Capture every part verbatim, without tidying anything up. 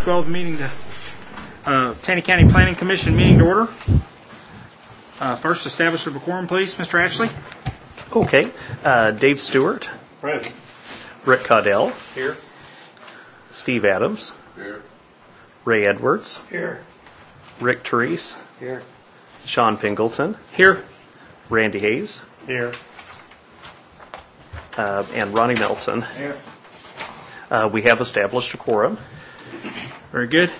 twelve meeting to uh, Taney County Planning Commission meeting to order. Uh, first, establish a quorum, please, Mister Ashley. Okay. Uh, Dave Stewart. Present. Rick Caudell. Here. Steve Adams. Here. Ray Edwards. Here. Rick Therese. Here. Sean Pingleton. Here. Randy Hayes. Here. Uh, and Ronnie Melton. Here. Uh, we have established a quorum. Very good.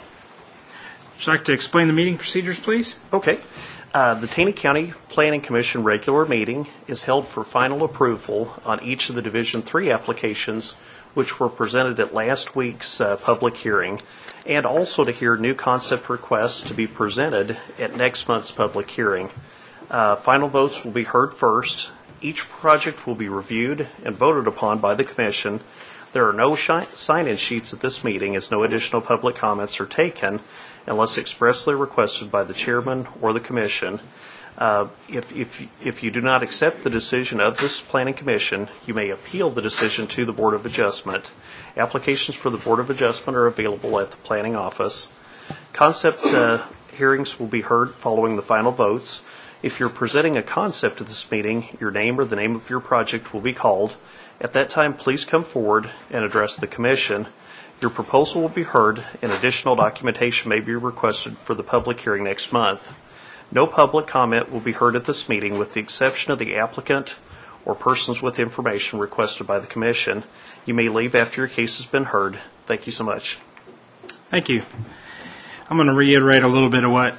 Would you like to explain the meeting procedures, please? Okay. Uh, the Taney County Planning Commission regular meeting is held for final approval on each of the Division three applications which were presented at last week's uh, public hearing, and also to hear new concept requests to be presented at next month's public hearing. Uh, final votes will be heard first. Each project will be reviewed and voted upon by the Commission. There are no shi- sign-in sheets at this meeting, as no additional public comments are taken unless expressly requested by the Chairman or the Commission. Uh, if, if, if you do not accept the decision of this Planning Commission, you may appeal the decision to the Board of Adjustment. Applications for the Board of Adjustment are available at the Planning Office. Concept uh, hearings will be heard following the final votes. If you're presenting a concept at this meeting, your name or the name of your project will be called. At that time, please come forward and address the Commission. Your proposal will be heard, and additional documentation may be requested for the public hearing next month. No public comment will be heard at this meeting with the exception of the applicant or persons with information requested by the Commission. You may leave after your case has been heard. Thank you so much. Thank you. I'm going to reiterate a little bit of what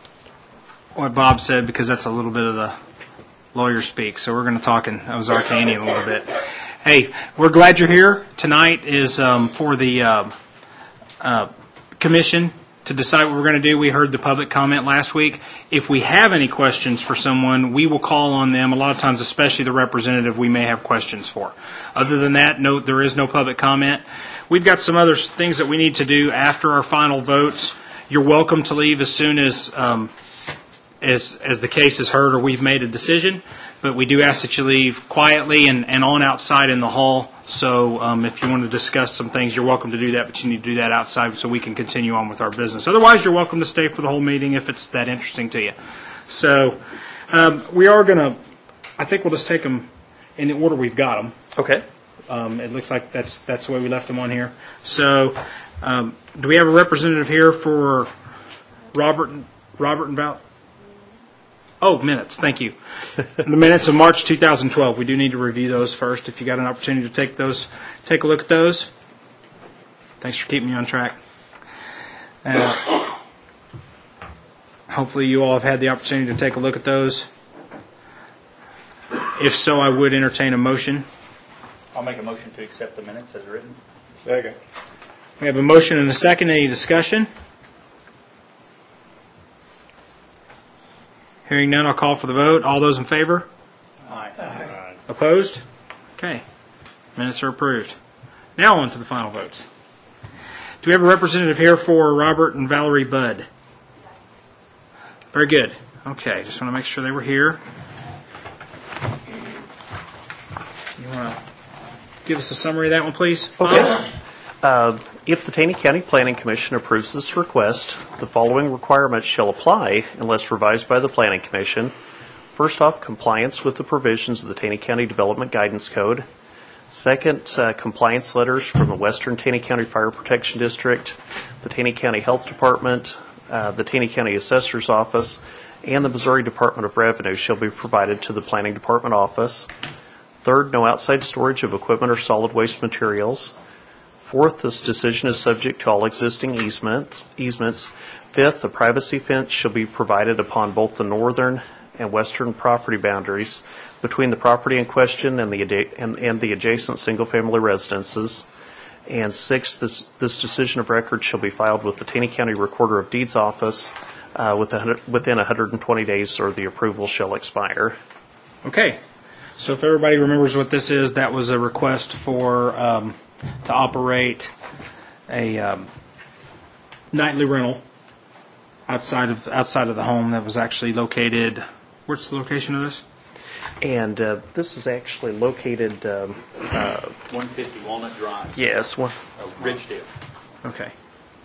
what Bob said, because that's a little bit of the lawyer speak. So we're going to talk in Ozarkanian a little bit. Hey, we're glad you're here. Tonight is um, for the uh, uh, Commission to decide what we're going to do. We heard the public comment last week. If we have any questions for someone, we will call on them. A lot of times, especially the representative, we may have questions for. Other than that, no, there is no public comment. We've got some other things that we need to do after our final votes. You're welcome to leave as soon as um, as, as the case is heard or we've made a decision. But we do ask that you leave quietly and, and on outside in the hall. So um, if you want to discuss some things, you're welcome to do that, but you need to do that outside so we can continue on with our business. Otherwise, you're welcome to stay for the whole meeting if it's that interesting to you. So um, we are going to, I think we'll just take them in the order we've got them. Okay. Um, it looks like that's that's the way we left them on here. So um, do we have a representative here for Robert, Robert and Val? Oh, minutes. Thank you. The minutes of March two thousand twelve. We do need to review those first. If you got an opportunity to take those, take a look at those. Thanks for keeping me on track. Uh, hopefully you all have had the opportunity to take a look at those. If so, I would entertain a motion. I'll make a motion to accept the minutes as written. Second. We have a motion and a second. Any discussion? Hearing none, I'll call for the vote. All those in favor? Aye. Aye. Opposed? Okay. Minutes are approved. Now on to the final votes. Do we have a representative here for Robert and Valerie Budd? Very good. Okay, just want to make sure they were here. You want to give us a summary of that one, please? Okay. Uh, if the Taney County Planning Commission approves this request, the following requirements shall apply unless revised by the Planning Commission. First off, compliance with the provisions of the Taney County Development Guidance Code. Second, uh, compliance letters from the Western Taney County Fire Protection District, the Taney County Health Department, uh, the Taney County Assessor's Office, and the Missouri Department of Revenue shall be provided to the Planning Department office. Third, no outside storage of equipment or solid waste materials. Fourth, this decision is subject to all existing easements. easements. Fifth, a privacy fence shall be provided upon both the northern and western property boundaries between the property in question and the, and, and the adjacent single-family residences. And sixth, this, this decision of record shall be filed with the Taney County Recorder of Deeds office uh, within, within one hundred twenty days, or the approval shall expire. Okay. So if everybody remembers what this is, that was a request for um, to operate a um, nightly rental outside of outside of the home that was actually located. Where's the location of this? And uh, this is actually located. Um, uh, one fifty Walnut Drive. yes, one. Uh, Ridgedale. Okay.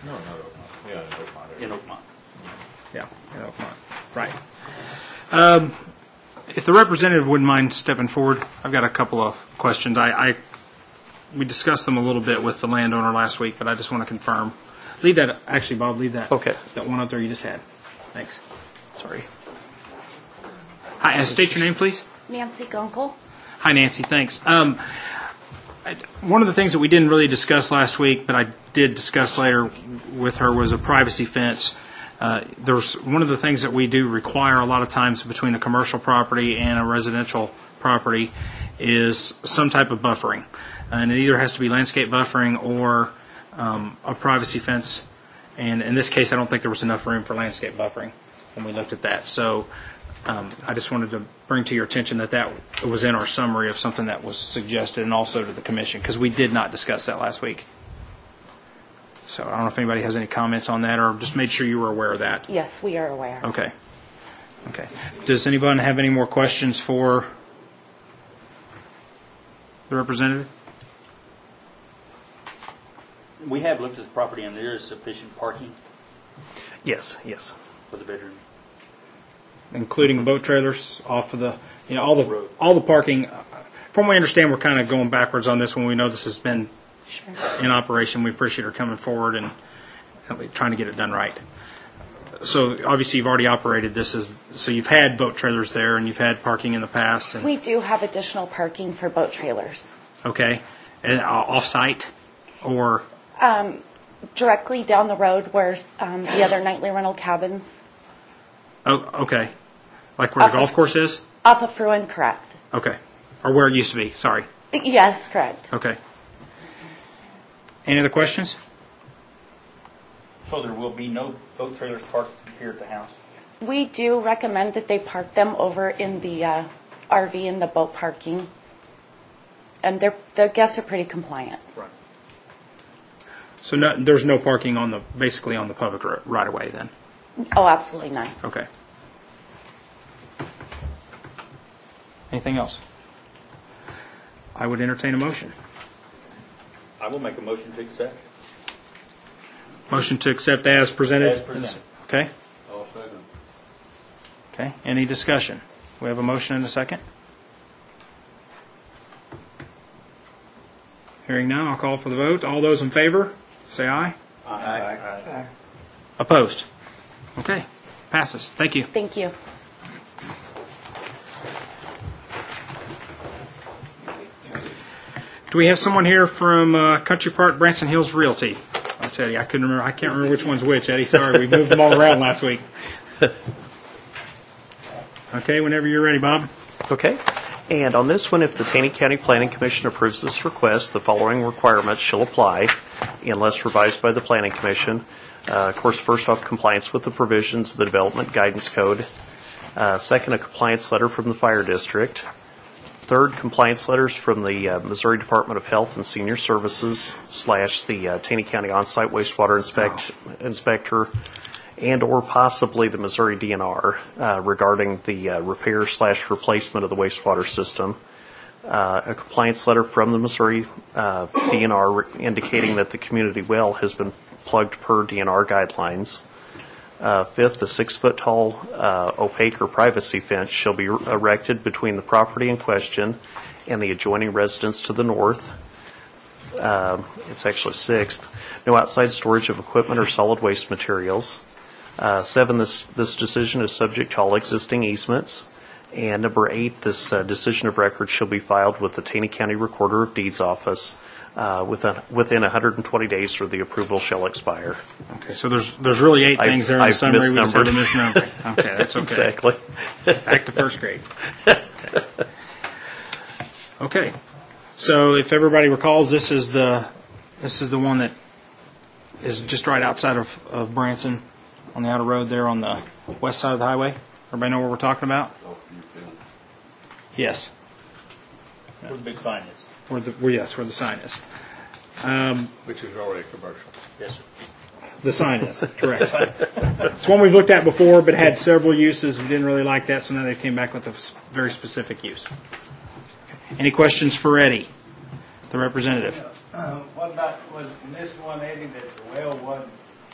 No, not Oakmont. Yeah, in Oakmont. in Oakmont. Yeah, in Oakmont. Right. Um, if the representative wouldn't mind stepping forward, I've got a couple of questions. I, I we discussed them a little bit with the landowner last week, but I just want to confirm. Leave that, actually, Bob, leave that. Okay. That one up there you just had. Thanks. Sorry. Hi, uh, state your name, please. Nancy Gunkel. Hi, Nancy. Thanks. Um, I, one of the things that we didn't really discuss last week, but I did discuss later with her, was a privacy fence. Uh, there's one of the things that we do require a lot of times between a commercial property and a residential property is some type of buffering, and it either has to be landscape buffering or um, a privacy fence. And in this case, I don't think there was enough room for landscape buffering when we looked at that. So um, I just wanted to bring to your attention that that was in our summary of something that was suggested, and also to the commission, because we did not discuss that last week. So I don't know if anybody has any comments on that, or just made sure you were aware of that. Yes, we are aware. Okay. Okay. Does anyone have any more questions for the representative? We have looked at the property, and there is sufficient parking Yes, yes. for the bedroom. Including boat trailers off of the, you know, all the Road. all the parking. uh, From what we understand, we're kind of going backwards on this one. We know this has been Sure. in operation. We appreciate her coming forward and trying to get it done right. So obviously you've already operated this as, so you've had boat trailers there and you've had parking in the past. And, We do have additional parking for boat trailers. okay. And uh, off-site or, Directly down the road where um, the other nightly rental cabins, oh, okay. Like where the Off golf of- course is? off of Fruin, correct. Okay. Or where it used to be, sorry. Yes, correct. Okay. Any other questions? So there will be no boat trailers parked here at the house? We do recommend that they park them over in the uh, R V and the boat parking. And they're, the guests are pretty compliant. Right. So no, there's no parking on the, basically on the public ri- right away then? Oh, absolutely not. Okay. Anything else? I would entertain a motion. I will make a motion to accept. Motion to accept as presented? As presented. Okay. All second. Okay. Any discussion? We have a motion and a second? Hearing none, I'll call for the vote. All those in favor, say aye. Aye. Opposed? Okay. Passes. Thank you. Thank you. Do we have someone here from uh, Country Park Branson Hills Realty? That's Eddie. I couldn't remember. I can't remember which one's which, Eddie. Sorry, we moved them all around last week. Okay, whenever you're ready, Bob. Okay. And on this one, if the Taney County Planning Commission approves this request, the following requirements shall apply unless revised by the Planning Commission. Uh, of course, first off, compliance with the provisions of the Development Guidance Code. Uh, second, a compliance letter from the Fire District. Third, compliance letters from the uh, Missouri Department of Health and Senior Services slash the uh, Taney County On-Site Wastewater inspect, Inspector and or possibly the Missouri D N R uh, regarding the uh, repair slash replacement of the wastewater system. Uh, a compliance letter from the Missouri uh, D N R re- indicating that the community well has been plugged per D N R guidelines. Uh, fifth, a six-foot-tall uh, opaque or privacy fence shall be erected between the property in question and the adjoining residence to the north. Um, it's actually sixth. No outside storage of equipment or solid waste materials. Uh, seven, this, this decision is subject to all existing easements. And number eight, this uh, decision of record shall be filed with the Taney County Recorder of Deeds Office uh, within, within one hundred twenty days or the approval shall expire. Okay, so there's there's really eight I've- things there in the I've summary. We just had to misnumbered. misnumber. Okay, that's okay. Exactly. Back to first grade. Okay. Okay. So if everybody recalls, this is the this is the one that is just right outside of, of Branson on the outer road there on the west side of the highway. Everybody know what we're talking about? Yes. Where the big sign is. Where the where, yes, where the sign is. Um, Which is already commercial. Yes, sir. The sign is, correct. It's one we've looked at before, but had several uses. We didn't really like that, so now they came back with a s- very specific use. Any questions for Eddie, the representative? Uh, What about, was in this one, Eddie, that the well wasn't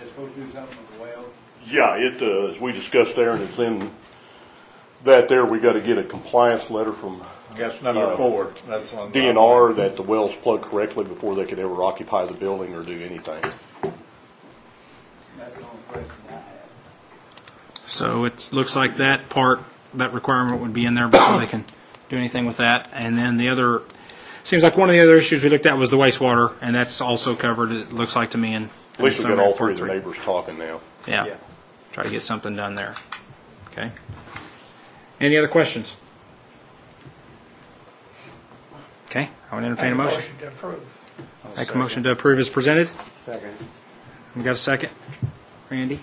They're supposed to do something with the well? Yeah, it, uh, as we discussed there, and it's in that there, we got to get a compliance letter from That's number Uh, four. That's on. D N R that the well's plugged correctly before they could ever occupy the building or do anything. That's the only question I have. So it looks like that part, that requirement would be in there before they can do anything with that. And then the other, seems like one of the other issues we looked at was the wastewater, and that's also covered, it looks like to me, in. At least in we got summary all of three part of the neighbors talking now. Yeah. Yeah. Try to get something done there. Okay. Any other questions? Okay, I would entertain a motion. Motion to approve. Make a motion to approve as presented. Second. We got a second? Randy?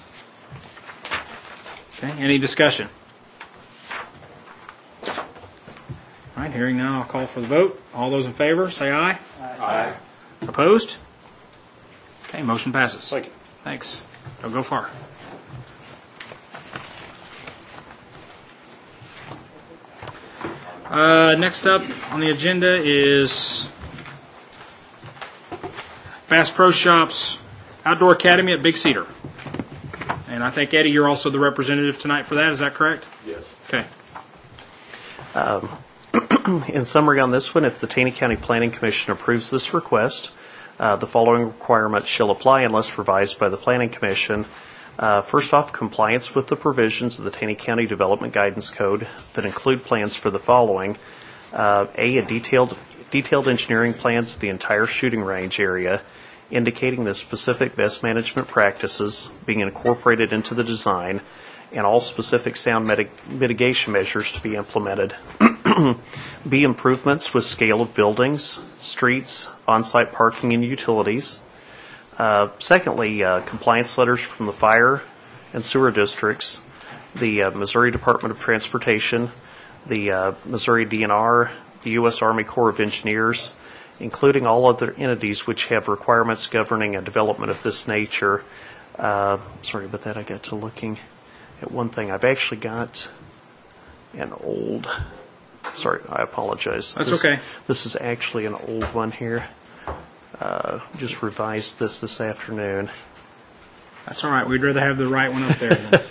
Okay, any discussion? All right, hearing none, I'll call for the vote. All those in favor, say aye. Aye. Opposed? Okay, motion passes. Thank you. Thanks. Don't go far. Uh, next up on the agenda is Bass Pro Shops Outdoor Academy at Big Cedar. And I think, Eddie, you're also the representative tonight for that. Is that correct? Yes. Okay. In summary on this one, if the Taney County Planning Commission approves this request, uh, the following requirements shall apply unless revised by the Planning Commission. Uh, first off, compliance with the provisions of the Taney County Development Guidance Code that include plans for the following. Uh, A, a detailed, detailed engineering plans of the entire shooting range area, indicating the specific best management practices being incorporated into the design and all specific sound mitig- mitigation measures to be implemented. B, improvements with scale of buildings, streets, on-site parking, and utilities. Uh, secondly, uh, compliance letters from the fire and sewer districts, the uh, Missouri Department of Transportation, the uh, Missouri D N R, the U S Army Corps of Engineers, including all other entities which have requirements governing a development of this nature. Uh, sorry about that, I got to looking at one thing. I've actually got an old, sorry, I apologize. That's This- okay. This is actually an old one here. Uh, just revised this this afternoon. That's all right. We'd rather have the right one up there. Than...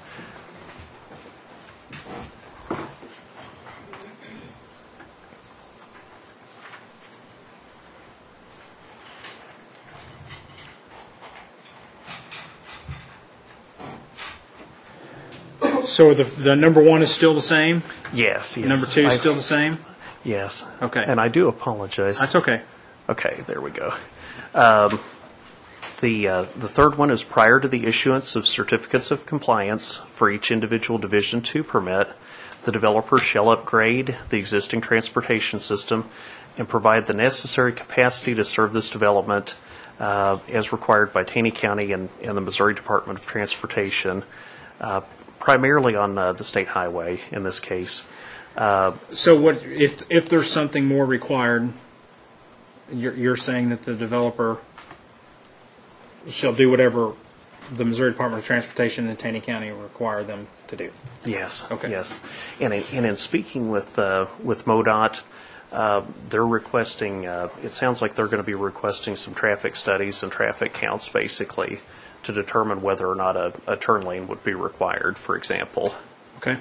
So the the number one is still the same. Yes, yes. Number two is I- still the same. Yes. Okay. And I do apologize. That's okay. Okay, there we go. Um, the uh, the third one is prior to the issuance of certificates of compliance for each individual Division two permit, the developer shall upgrade the existing transportation system and provide the necessary capacity to serve this development uh, as required by Taney County and, and the Missouri Department of Transportation, uh, primarily on uh, the state highway in this case. Uh, So what if if there's something more required? You're, you're saying that the developer shall do whatever the Missouri Department of Transportation and Taney County require them to do. Yes. Okay. Yes. And in, and in speaking with uh, with MoDOT, uh, they're requesting. Uh, it sounds like they're going to be requesting some traffic studies and traffic counts, basically, to determine whether or not a, a turn lane would be required. For example. Okay.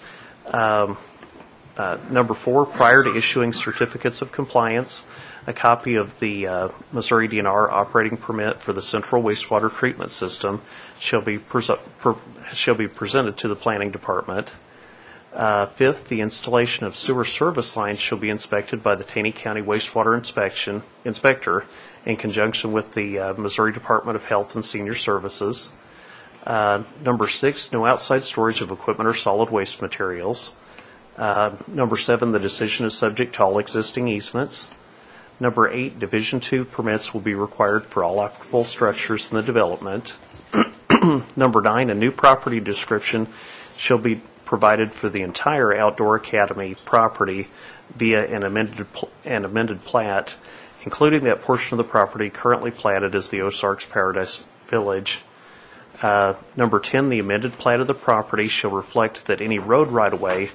Uh, number four, prior to issuing certificates of compliance, a copy of the uh, Missouri D N R operating permit for the central wastewater treatment system shall be pres- per- shall be presented to the planning department. Uh, fifth, the installation of sewer service lines shall be inspected by the Taney County Wastewater Inspection Inspector in conjunction with the uh, Missouri Department of Health and Senior Services. Uh, number six, no outside storage of equipment or solid waste materials. Uh, number seven, the decision is subject to all existing easements. Number eight, Division two permits will be required for all occupable structures in the development. Number nine, a new property description shall be provided for the entire Outdoor Academy property via an amended pl- an amended plat, including that portion of the property currently platted as the Ozarks Paradise Village. Uh, number ten, the amended plat of the property shall reflect that any road right-of-way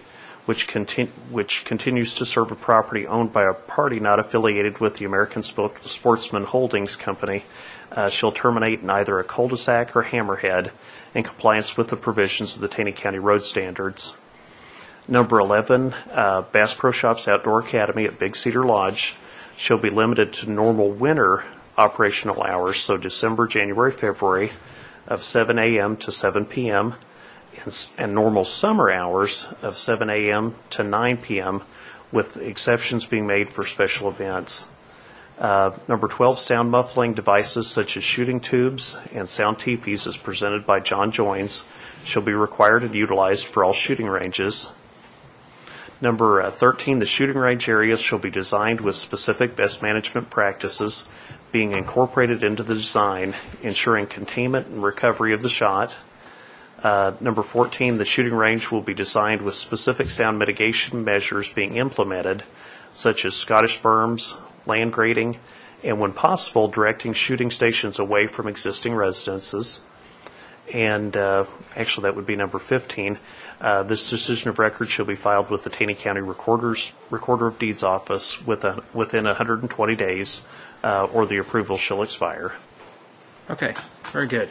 which, conti- which continues to serve a property owned by a party not affiliated with the American Sp- Sportsman Holdings Company, uh, shall terminate in either a cul-de-sac or hammerhead in compliance with the provisions of the Taney County Road Standards. Number eleven, uh, Bass Pro Shops Outdoor Academy at Big Cedar Lodge shall be limited to normal winter operational hours, so December, January, February, of seven a.m. to seven p.m., and, and normal summer hours of seven a.m. to nine p.m., with exceptions being made for special events. Uh, number twelve, sound muffling devices such as shooting tubes and sound teepees as presented by John Joins shall be required and utilized for all shooting ranges. Number uh, thirteen, the shooting range areas shall be designed with specific best management practices being incorporated into the design, ensuring containment and recovery of the shot. Uh, number fourteen, the shooting range will be designed with specific sound mitigation measures being implemented, such as Scottish berms, land grading, and when possible, directing shooting stations away from existing residences. And uh, actually, that would be number fifteen. Uh, this decision of record shall be filed with the Taney County Recorder's Recorder of Deeds office with a, within one hundred twenty days, uh, or the approval shall expire. Okay, very good.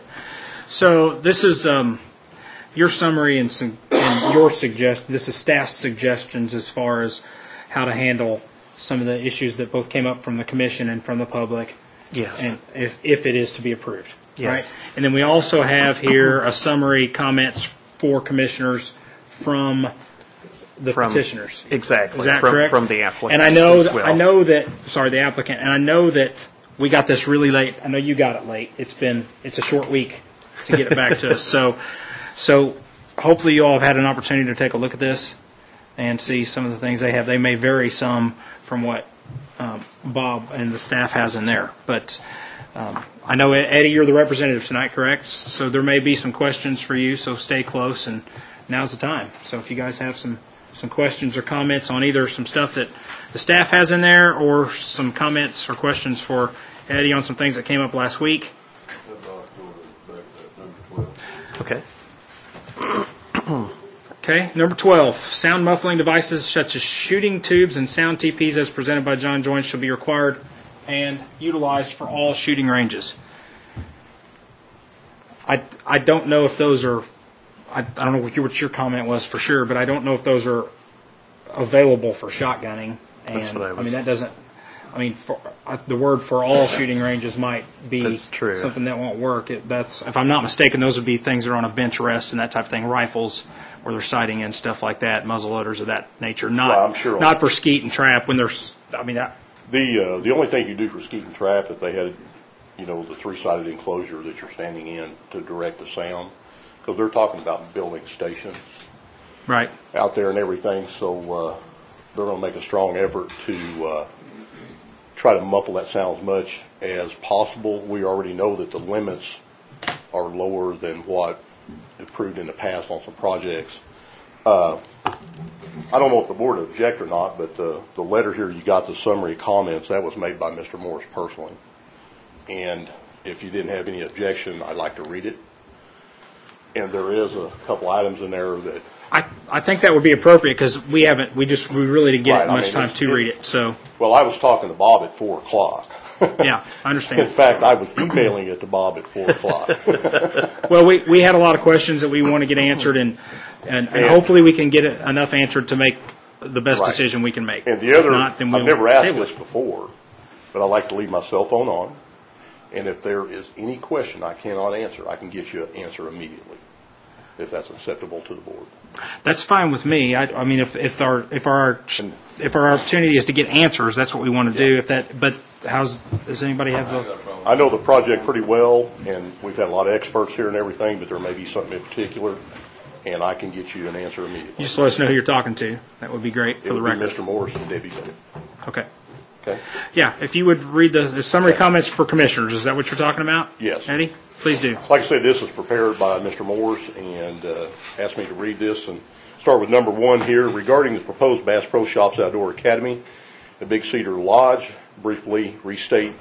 So this is um, your summary and, su- and your suggest. This is staff's suggestions as far as how to handle some of the issues that both came up from the commission and from the public. Yes. And if, if it is to be approved. Yes. Right? And then we also have here a summary comments for commissioners from the From- petitioners. Exactly. Is that from, correct? From the applicant. And I know, as that, well. I know that, sorry, the applicant, and I know that we got this really late. I know you got it late. It's been, it's a short week to get it back to us. So, so hopefully you all have had an opportunity to take a look at this and see some of the things they have. They may vary some from what um, Bob and the staff has in there. But um, I know, Eddie, you're the representative tonight, correct? So there may be some questions for you, so stay close, and now's the time. So if you guys have some, some questions or comments on either some stuff that the staff has in there or some comments or questions for Eddie on some things that came up last week. Okay. Okay, number twelve, sound muffling devices such as shooting tubes and sound T Ps as presented by John Joins shall be required and utilized for all shooting ranges. I, I don't know if those are, I, I don't know what your, what your comment was for sure, but I don't know if those are available for shotgunning. And That's what I was- mean, that doesn't, I mean, for, uh, the word for all shooting ranges might be That's true. something that won't work. It, that's, if I'm not mistaken, those would be things that are on a bench rest and that type of thing, rifles where they're sighting in stuff like that, muzzle loaders of that nature. Not, Well, I'm sure- not for skeet and trap when there's, I mean, that, The, uh, the only thing you do for skeet and trap, if they had, you know, the three-sided enclosure that you're standing in to direct the sound, because they're talking about building stations right. out there and everything, so uh, they're going to make a strong effort to uh, try to muffle that sound as much as possible. We already know that the limits are lower than what approved in the past on some projects. Uh, I don't know if the board would object or not, but the, the letter here you got, the summary comments, that was made by Mister Morris personally. And if you didn't have any objection, I'd like to read it. And there is a couple items in there that, I, I think that would be appropriate because we haven't, we just, we really didn't get Right, I much mean, time it's- to it- read it. So, well, I was talking to Bob at four o'clock. yeah, I In understand. fact, I was emailing it to Bob at four o'clock. Well, we, we had a lot of questions that we want to get answered, and, and, and And- hopefully we can get it enough answered to make the best Right. decision we can make. And the If other, not, then I've we'll never asked table this it. before, but I like to leave my cell phone on. And if there is any question I cannot answer, I can get you an answer immediately, if that's acceptable to the board. That's fine with me. I, I mean, if, if our if our if our opportunity is to get answers, that's what we want to do. If that, but how's does anybody have the? I know the project pretty well, and we've had a lot of experts here and everything, but there may be something in particular, and I can get you an answer You immediately. just let us know who you're talking to. That would be great It for the would be record. Mister Morris and Debbie Bennett. Okay. Okay? Yeah, if you would read the, the summary comments for commissioners, is that what you're talking about? Yes. Eddie, please do. Like I said, this is prepared by Mister Morris and uh, asked me to read this and start with number one here. Regarding the proposed Bass Pro Shops Outdoor Academy at Big Cedar Lodge, briefly restate,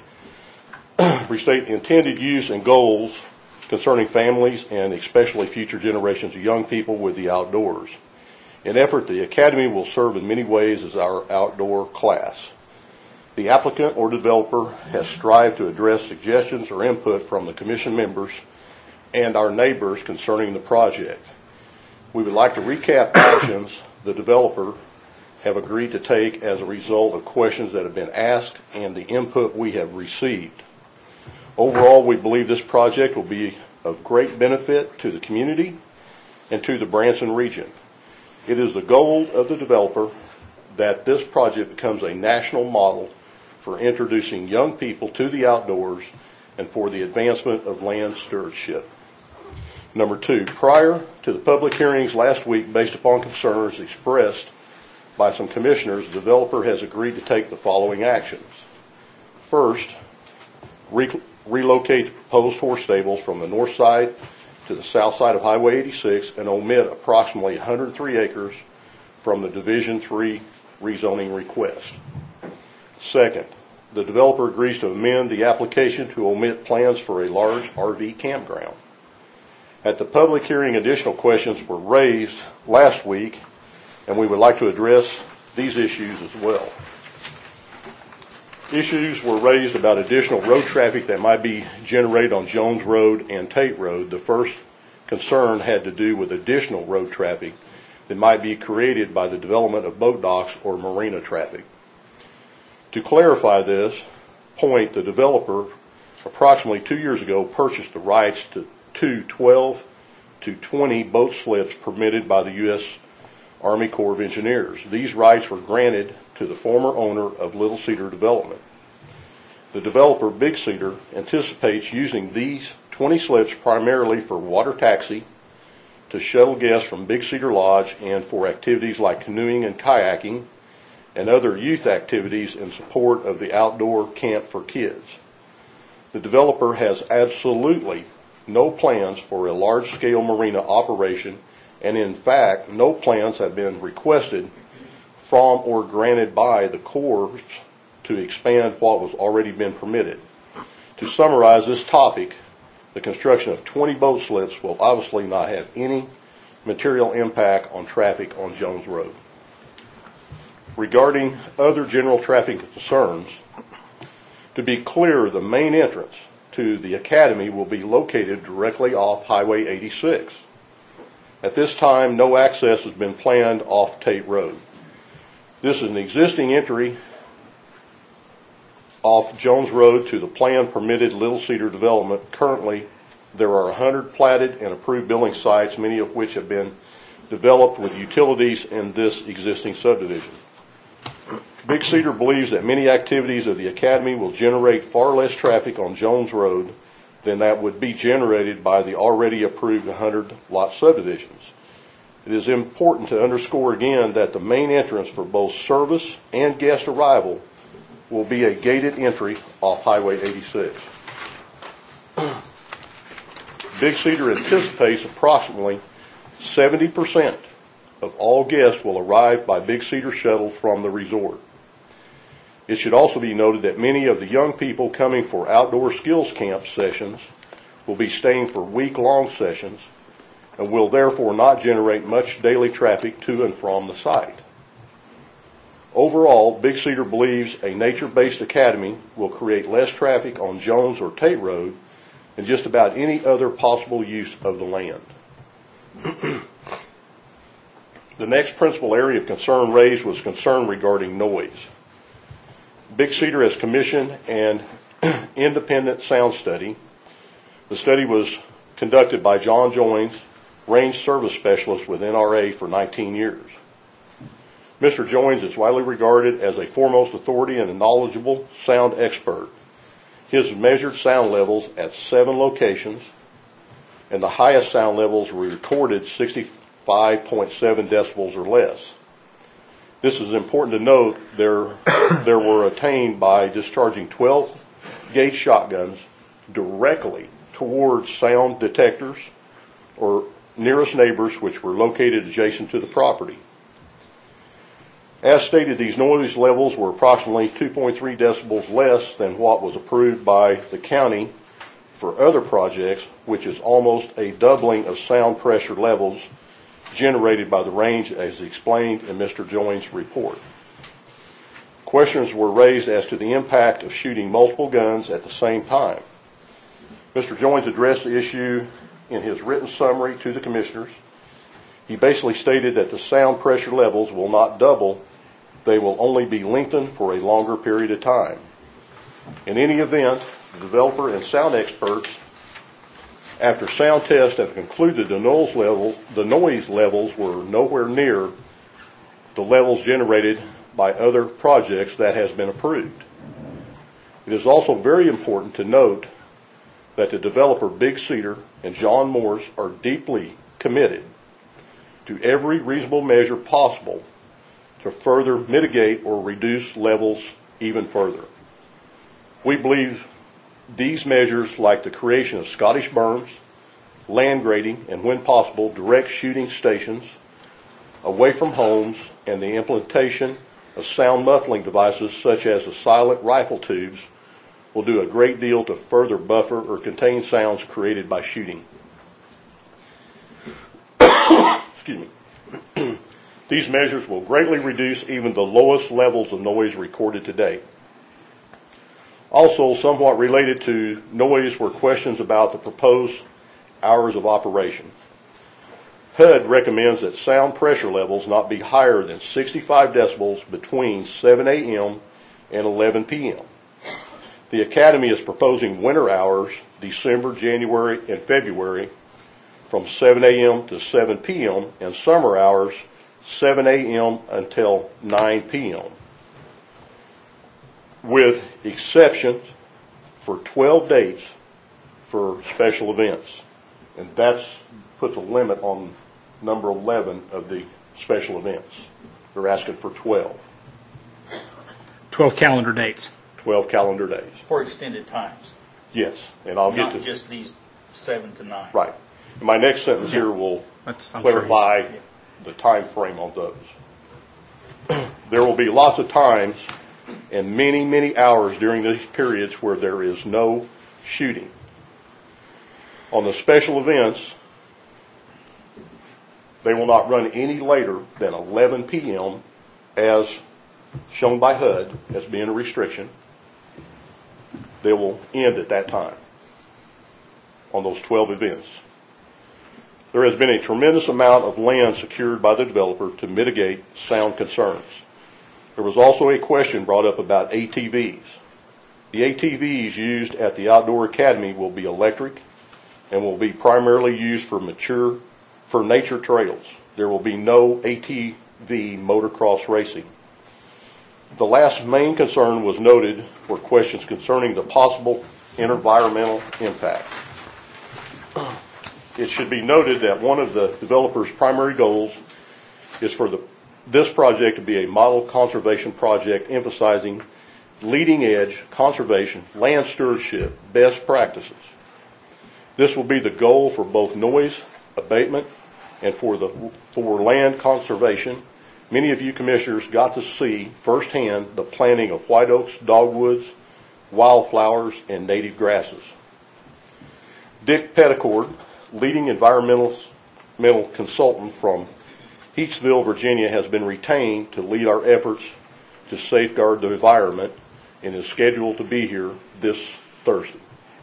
restate intended use and goals concerning families and especially future generations of young people with the outdoors. In effort, the Academy will serve in many ways as our outdoor class. The applicant or developer has strived to address suggestions or input from the Commission members and our neighbors concerning the project. We would like to recap actions the developer have agreed to take as a result of questions that have been asked and the input we have received. Overall, we believe this project will be of great benefit to the community and to the Branson region. It is the goal of the developer that this project becomes a national model for introducing young people to the outdoors and for the advancement of land stewardship. Number two, prior to the public hearings last week, based upon concerns expressed by some commissioners, the developer has agreed to take the following actions. First, re- relocate the proposed horse stables from the north side to the south side of Highway eighty-six and omit approximately one hundred three acres from the Division three rezoning request. Second, the developer agrees to amend the application to omit plans for a large R V campground. At the public hearing, additional questions were raised last week, and we would like to address these issues as well. Issues were raised about additional road traffic that might be generated on Jones Road and Tate Road. The first concern had to do with additional road traffic that might be created by the development of boat docks or marina traffic. To clarify this point, the developer approximately two years ago purchased the rights to two twelve to twenty boat slips permitted by the U S Army Corps of Engineers. These rights were granted to the former owner of Little Cedar Development. The developer, Big Cedar, anticipates using these twenty slips primarily for water taxi, to shuttle guests from Big Cedar Lodge, and for activities like canoeing and kayaking and other youth activities in support of the outdoor camp for kids. The developer has absolutely no plans for a large-scale marina operation, and in fact, no plans have been requested from or granted by the Corps to expand what was already been permitted. To summarize this topic, the construction of twenty boat slips will obviously not have any material impact on traffic on Jones Road. Regarding other general traffic concerns, to be clear, the main entrance to the Academy will be located directly off Highway eighty-six. At this time, no access has been planned off Tate Road. This is an existing entry off Jones Road to the planned permitted Little Cedar development. Currently, there are one hundred platted and approved building sites, many of which have been developed with utilities in this existing subdivision. Big Cedar believes that many activities of the Academy will generate far less traffic on Jones Road than that would be generated by the already approved one hundred lot subdivisions. It is important to underscore again that the main entrance for both service and guest arrival will be a gated entry off Highway eighty-six. Big Cedar anticipates approximately seventy percent of all guests will arrive by Big Cedar shuttle from the resort. It should also be noted that many of the young people coming for outdoor skills camp sessions will be staying for week-long sessions and will therefore not generate much daily traffic to and from the site. Overall, Big Cedar believes a nature-based academy will create less traffic on Jones or Tate Road than just about any other possible use of the land. The next principal area of concern raised was concern regarding noise. Big Cedar has commissioned an independent sound study. The study was conducted by John Joines, range service specialist with N R A for nineteen years. Mister Joines is widely regarded as a foremost authority and a knowledgeable sound expert. He has measured sound levels at seven locations, and the highest sound levels were recorded sixty-five point seven decibels or less. This is important to note. There, there were attained by discharging twelve gauge shotguns directly towards sound detectors or nearest neighbors which were located adjacent to the property. As stated, these noise levels were approximately two point three decibels less than what was approved by the county for other projects, which is almost a doubling of sound pressure levels generated by the range as explained in Mister Joines' report. Questions were raised as to the impact of shooting multiple guns at the same time. Mister Joines addressed the issue in his written summary to the commissioners. He basically stated that the sound pressure levels will not double, they will only be lengthened for a longer period of time. In any event, the developer and sound experts, after sound tests have concluded the noise level, the noise levels were nowhere near the levels generated by other projects that has been approved. It is also very important to note that the developer Big Cedar and John Morris are deeply committed to every reasonable measure possible to further mitigate or reduce levels even further. We believe these measures, like the creation of Scottish berms, land grading, and when possible, direct shooting stations away from homes, and the implementation of sound muffling devices such as the silent rifle tubes will do a great deal to further buffer or contain sounds created by shooting. Excuse me. These measures will greatly reduce even the lowest levels of noise recorded today. Also, somewhat related to noise were questions about the proposed hours of operation. H U D recommends that sound pressure levels not be higher than sixty-five decibels between seven a.m. and eleven p.m. The Academy is proposing winter hours, December, January, and February, from seven a.m. to seven p.m., and summer hours, seven a.m. until nine p.m., with exceptions for twelve dates for special events. And that's puts a limit on number eleven of the special events. They're asking for twelve. twelve calendar dates. twelve calendar days. For extended times, Yes, and I'll get not to just these seven to nine. right. My next sentence here will That's, I'm sure clarify the time frame on those. There will be lots of times and many, many hours during these periods where there is no shooting. On the special events, they will not run any later than eleven p.m. as shown by H U D as being a restriction. They will end at that time on those twelve events. There has been a tremendous amount of land secured by the developer to mitigate sound concerns. There was also a question brought up about A T Vs. The A T Vs used at the Outdoor Academy will be electric and will be primarily used for mature, for nature trails. There will be no A T V motocross racing. The last main concern was noted were questions concerning the possible environmental impact. It should be noted that one of the developer's primary goals is for the, this project to be a model conservation project emphasizing leading edge conservation, land stewardship, best practices. This will be the goal for both noise abatement and for the for land conservation. Many of you commissioners got to see firsthand the planting of white oaks, dogwoods, wildflowers, and native grasses. Dick Petticord, leading environmental consultant from Heathsville, Virginia, has been retained to lead our efforts to safeguard the environment and is scheduled to be here this Thursday.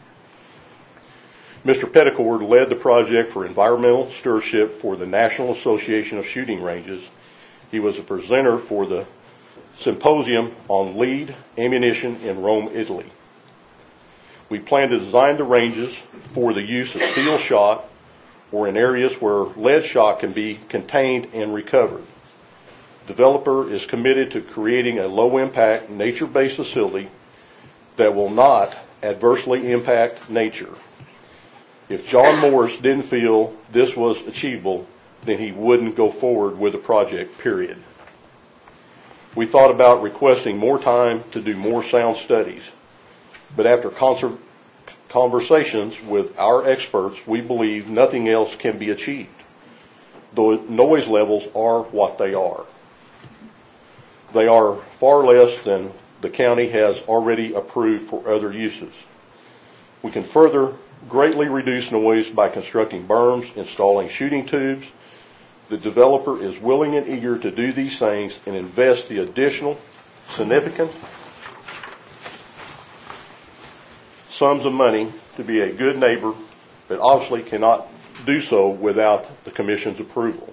Mister Petticord led the project for environmental stewardship for the National Association of Shooting Ranges. He was a presenter for the symposium on lead ammunition in Rome, Italy. We plan to design the ranges for the use of steel shot or in areas where lead shot can be contained and recovered. The developer is committed to creating a low-impact, nature-based facility that will not adversely impact nature. If John Morris didn't feel this was achievable, then he wouldn't go forward with the project, period. We thought about requesting more time to do more sound studies, but after conser- conversations with our experts, we believe nothing else can be achieved. The noise levels are what they are. They are far less than the county has already approved for other uses. We can further greatly reduce noise by constructing berms, installing shooting tubes, the developer is willing and eager to do these things and invest the additional significant sums of money to be a good neighbor, but obviously cannot do so without the commission's approval.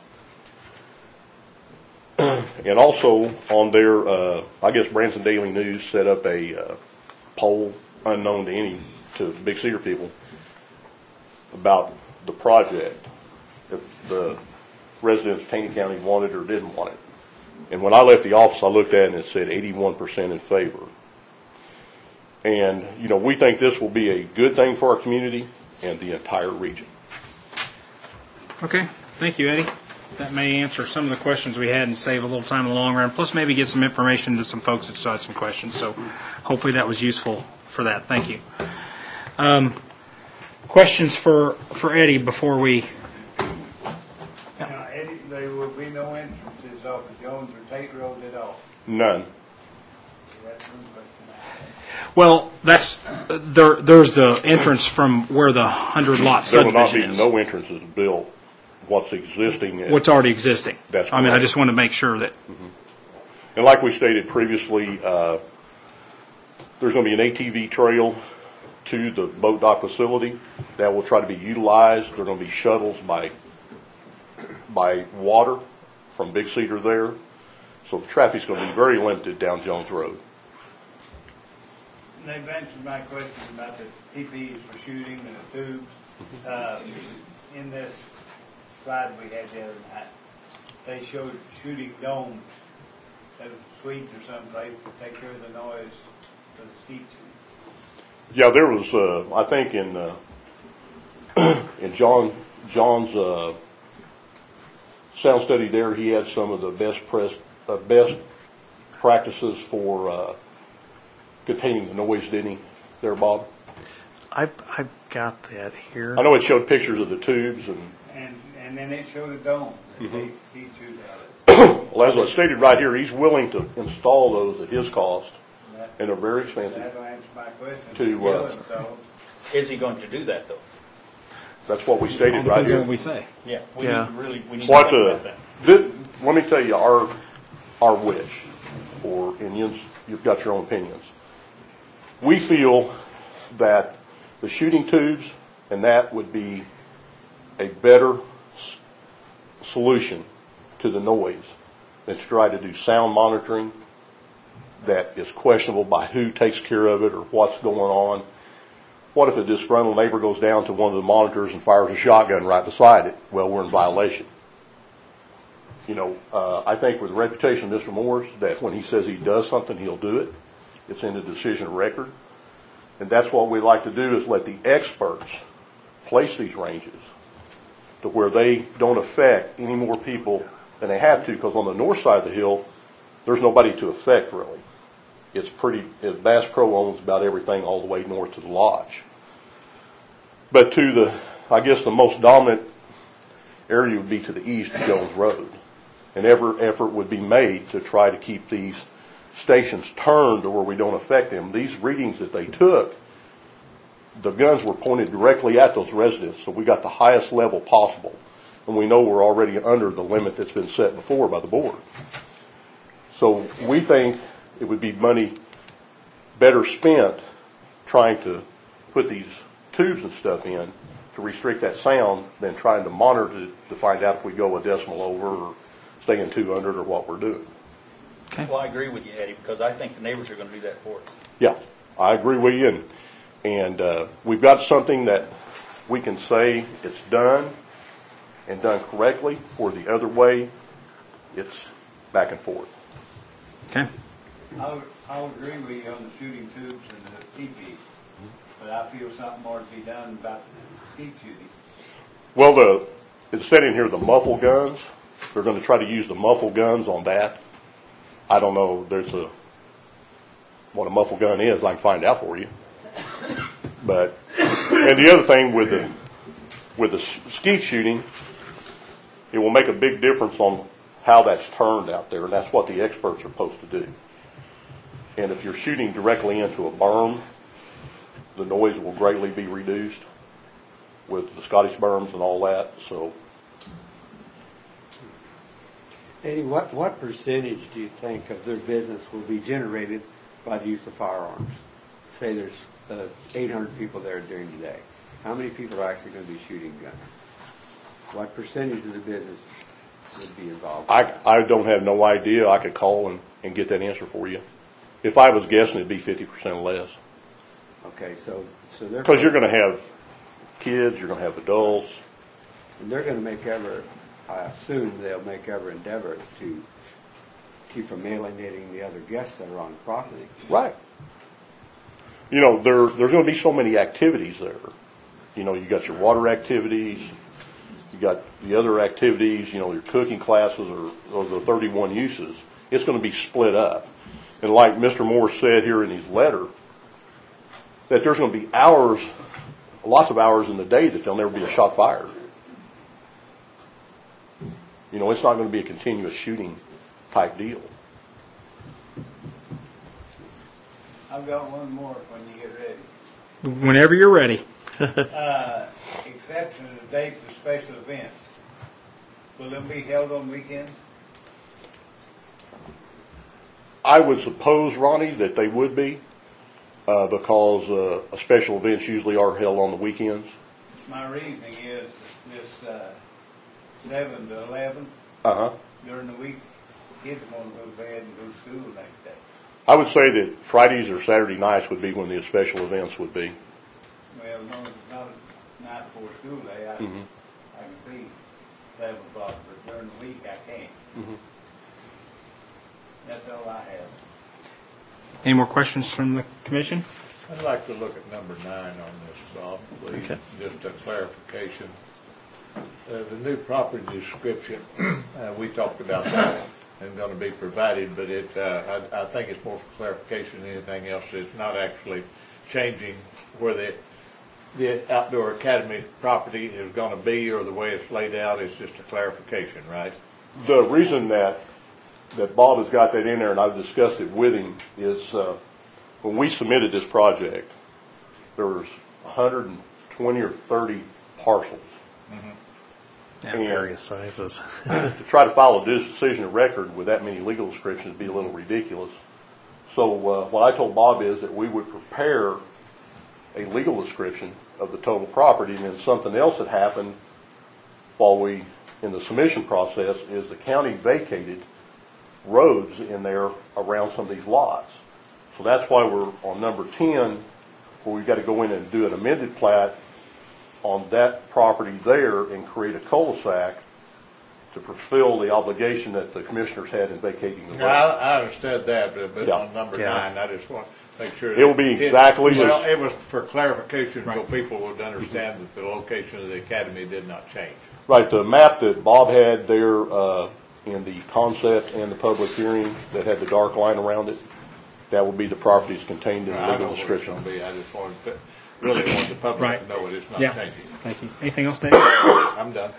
And also on their, uh, I guess Branson Daily News set up a uh, poll unknown to any, to Big Cedar people about the project, if the residents of Taney County wanted or didn't want it. And when I left the office, I looked at it and it said eighty-one percent in favor. And, you know, we think this will be a good thing for our community and the entire region. Okay, thank you, Eddie. That may answer some of the questions we had and save a little time in the long run, plus maybe get some information to some folks that still had some questions. So hopefully that was useful for that. Thank you. Um, questions for, for Eddie before we... Now, Eddie, there will be no entrances off of Jones or Tate Road at all. None. That's one question I have. Well, that's there. There's the entrance from where the hundred lot There will not be subdivision is. no entrances built. What's existing. is- What's already existing. That's I mean, I correct. just want to make sure that. And like we stated previously, uh, there's going to be an A T V trail to the boat dock facility that will try to be utilized. There are going to be shuttles by by water from Big Cedar there. So the traffic's going to be very limited down Jones Road. They've answered my question about the T Ps for shooting and the tubes. Uh, in this slide we had the other night, they showed shooting domes at Swedes or someplace to take care of the noise for the ski tube. Yeah, there was, uh, I think in uh, in John John's uh, sound study there, he had some of the best press, uh, best practices for uh, containing the noise, didn't he? There, Bob. I I got that here. I know it showed pictures of the tubes, and And, and then it showed a dome that Mm-hmm. they ski tube out of. well, as I stated right here, he's willing to install those at his cost, That- and they're very expensive. That'll answer my question. To, uh, Killing, so, Is he going to do that, though? That's what we stated right Depends on here. what we say. Yeah. We Yeah. need to really, we need to What think uh, about that. thi- let me tell you our our wish, or and you- you've got your own opinions. We feel that the shooting tubes and that would be a better s- solution to the noise than to try to do sound monitoring that is questionable by who takes care of it or what's going on. What if a disgruntled neighbor goes down to one of the monitors and fires a shotgun right beside it? Well, we're in violation. You know, uh, I think with the reputation of Mister Morris, that when he says he does something, he'll do it. It's in the decision record. And that's what we like to do, is let the experts place these ranges to where they don't affect any more people than they have to, because on the north side of the hill, there's nobody to affect really. It's pretty, Bass Pro owns about everything all the way north to the lodge. But to the, I guess the most dominant area would be to the east of Jones Road. And every effort would be made to try to keep these stations turned to where we don't affect them. These readings that they took, the guns were pointed directly at those residents, so we got the highest level possible. And we know we're already under the limit that's been set before by the board. So we think it would be money better spent trying to put these tubes and stuff in to restrict that sound than trying to monitor it to find out if we go a decimal over or stay in two hundred or what we're doing. Well, I agree with you, Eddie, because I think the neighbors are going to do that for us. Yeah, I agree with you. And, and uh, we've got something that we can say it's done and done correctly, or the other way, it's back and forth. Okay. I'll, I'll agree with you on the shooting tubes and the T Ps, but I feel something more to be done about the skeet shooting. Well, the it's said in here the muffle guns. They're going to try to use the muffle guns on that. I don't know. There's a what a muffle gun is. I can find out for you. But and the other thing with the with the skeet shooting, it will make a big difference on how that's turned out there, and that's what the experts are supposed to do. And if you're shooting directly into a berm, the noise will greatly be reduced with the Scottish berms and all that. So Eddie, what, what percentage do you think of their business will be generated by the use of firearms? Say there's uh, eight hundred people there during the day. How many people are actually going to be shooting guns? What percentage of the business would be involved? I, I don't have no idea. I could call and, and get that answer for you. If I was guessing, it'd be fifty percent less. Okay, so, so they're. Because you're going to have kids, you're going to have adults. And they're going to make ever, I assume they'll make every endeavor to keep from alienating the other guests that are on the property. Right. You know, there there's going to be so many activities there. You know, you got your water activities, you got the other activities, you know, your cooking classes or, or the thirty-one uses. It's going to be split up. And like Mister Moore said here in his letter, that there's going to be hours, lots of hours in the day that there'll never be a shot fired. You know, it's not going to be a continuous shooting type deal. I've got one more when you get ready. Whenever you're ready. Uh, exception to the dates of special events. Will them be held on weekends? I would suppose, Ronnie, that they would be, uh, because uh, special events usually are held on the weekends. My reasoning is this uh, seven to eleven Uh-huh. during the week, kids want to go to bed and go to school the next day. I would say that Fridays or Saturday nights would be when the special events would be. Well, no, it's not a night before school day. I, Mhm. I can see eleven o'clock, but during the week I can't. Mhm. That's all I have. Any more questions from the commission? I'd like to look at number nine on this, Bob, please. Okay. Just a clarification. Uh, the new property description, uh, we talked about that and going to be provided, but it, uh, I, I think it's more for clarification than anything else. It's not actually changing where the, the outdoor academy property is going to be or the way it's laid out. It's just a clarification, right? The reason that that Bob has got that in there, and I've discussed it with him, is uh, when we submitted this project, there was one hundred twenty or thirty parcels. Yeah, And- various sizes. To try to file a decision of record with that many legal descriptions would be a little ridiculous. So uh, what I told Bob is that we would prepare a legal description of the total property, and then something else that happened while we, in the submission process, is the county vacated roads in there around some of these lots. So that's why we're on number ten, where we've got to go in and do an amended plat on that property there and create a cul-de-sac to fulfill the obligation that the commissioners had in vacating the I, road. I understood that, but, but Yeah. on number Yeah. nine, I just want to make sure. It will be exactly It, well, as- it was for clarification so Right. people would understand that the location of the academy did not change. Right, the map that Bob had there uh, in the concept and the public hearing that had the dark line around it, that would be the properties contained in the I know legal what it's description. going to be. I just wanted to, really want the public Right. to know it. It's not Yeah. changing. Thank you. Anything else, Dave? I'm done.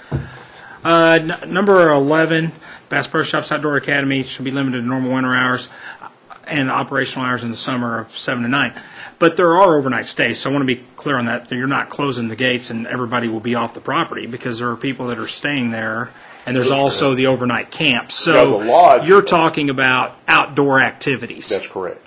Uh, n- number eleven, Bass Pro Shops Outdoor Academy should be limited to normal winter hours and operational hours in the summer of seven to nine. But there are overnight stays, so I want to be clear on that. You're not closing the gates and everybody will be off the property, because there are people that are staying there, and there's also the overnight camp. So Yeah, the lodge- you're talking about outdoor activities. That's correct.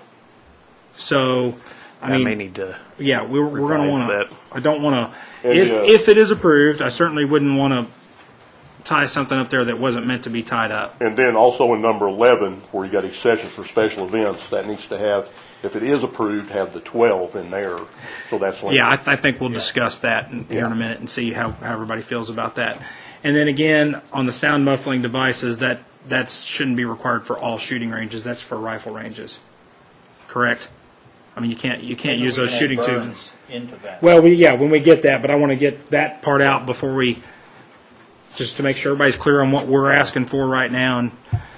So, I I mean, may need to. yeah, we're, we're going to revise want to. that. I don't want to. And, If, uh, if it is approved, I certainly wouldn't want to tie something up there that wasn't meant to be tied up. And then also in number eleven, where you got exceptions for special events, that needs to have, if it is approved, have the twelve in there. So that's limited. Yeah, I, th- I think we'll discuss that in, here in Yeah. a minute and see how, how everybody feels about that. And then again, on the sound muffling devices, that that shouldn't be required for all shooting ranges. That's for rifle ranges, correct? I mean, you can't you can't use We those can add shooting burns tubes. Into that. Well, we yeah, when we get that, but I want to get that part out before we, just to make sure everybody's clear on what we're asking for right now. And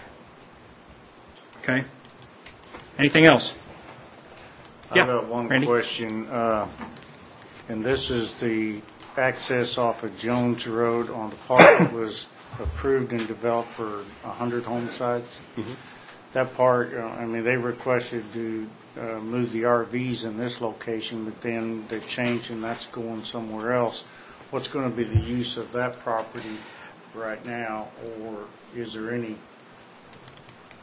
okay, anything else? Yeah, I've got one Randy? question, uh, and this is the access off of Jones Road on the part that was approved and developed for one hundred home sites. That part, uh, I mean, they requested to uh, move the R Vs in this location, but then they changed and that's going somewhere else. What's going to be the use of that property right now, or is there any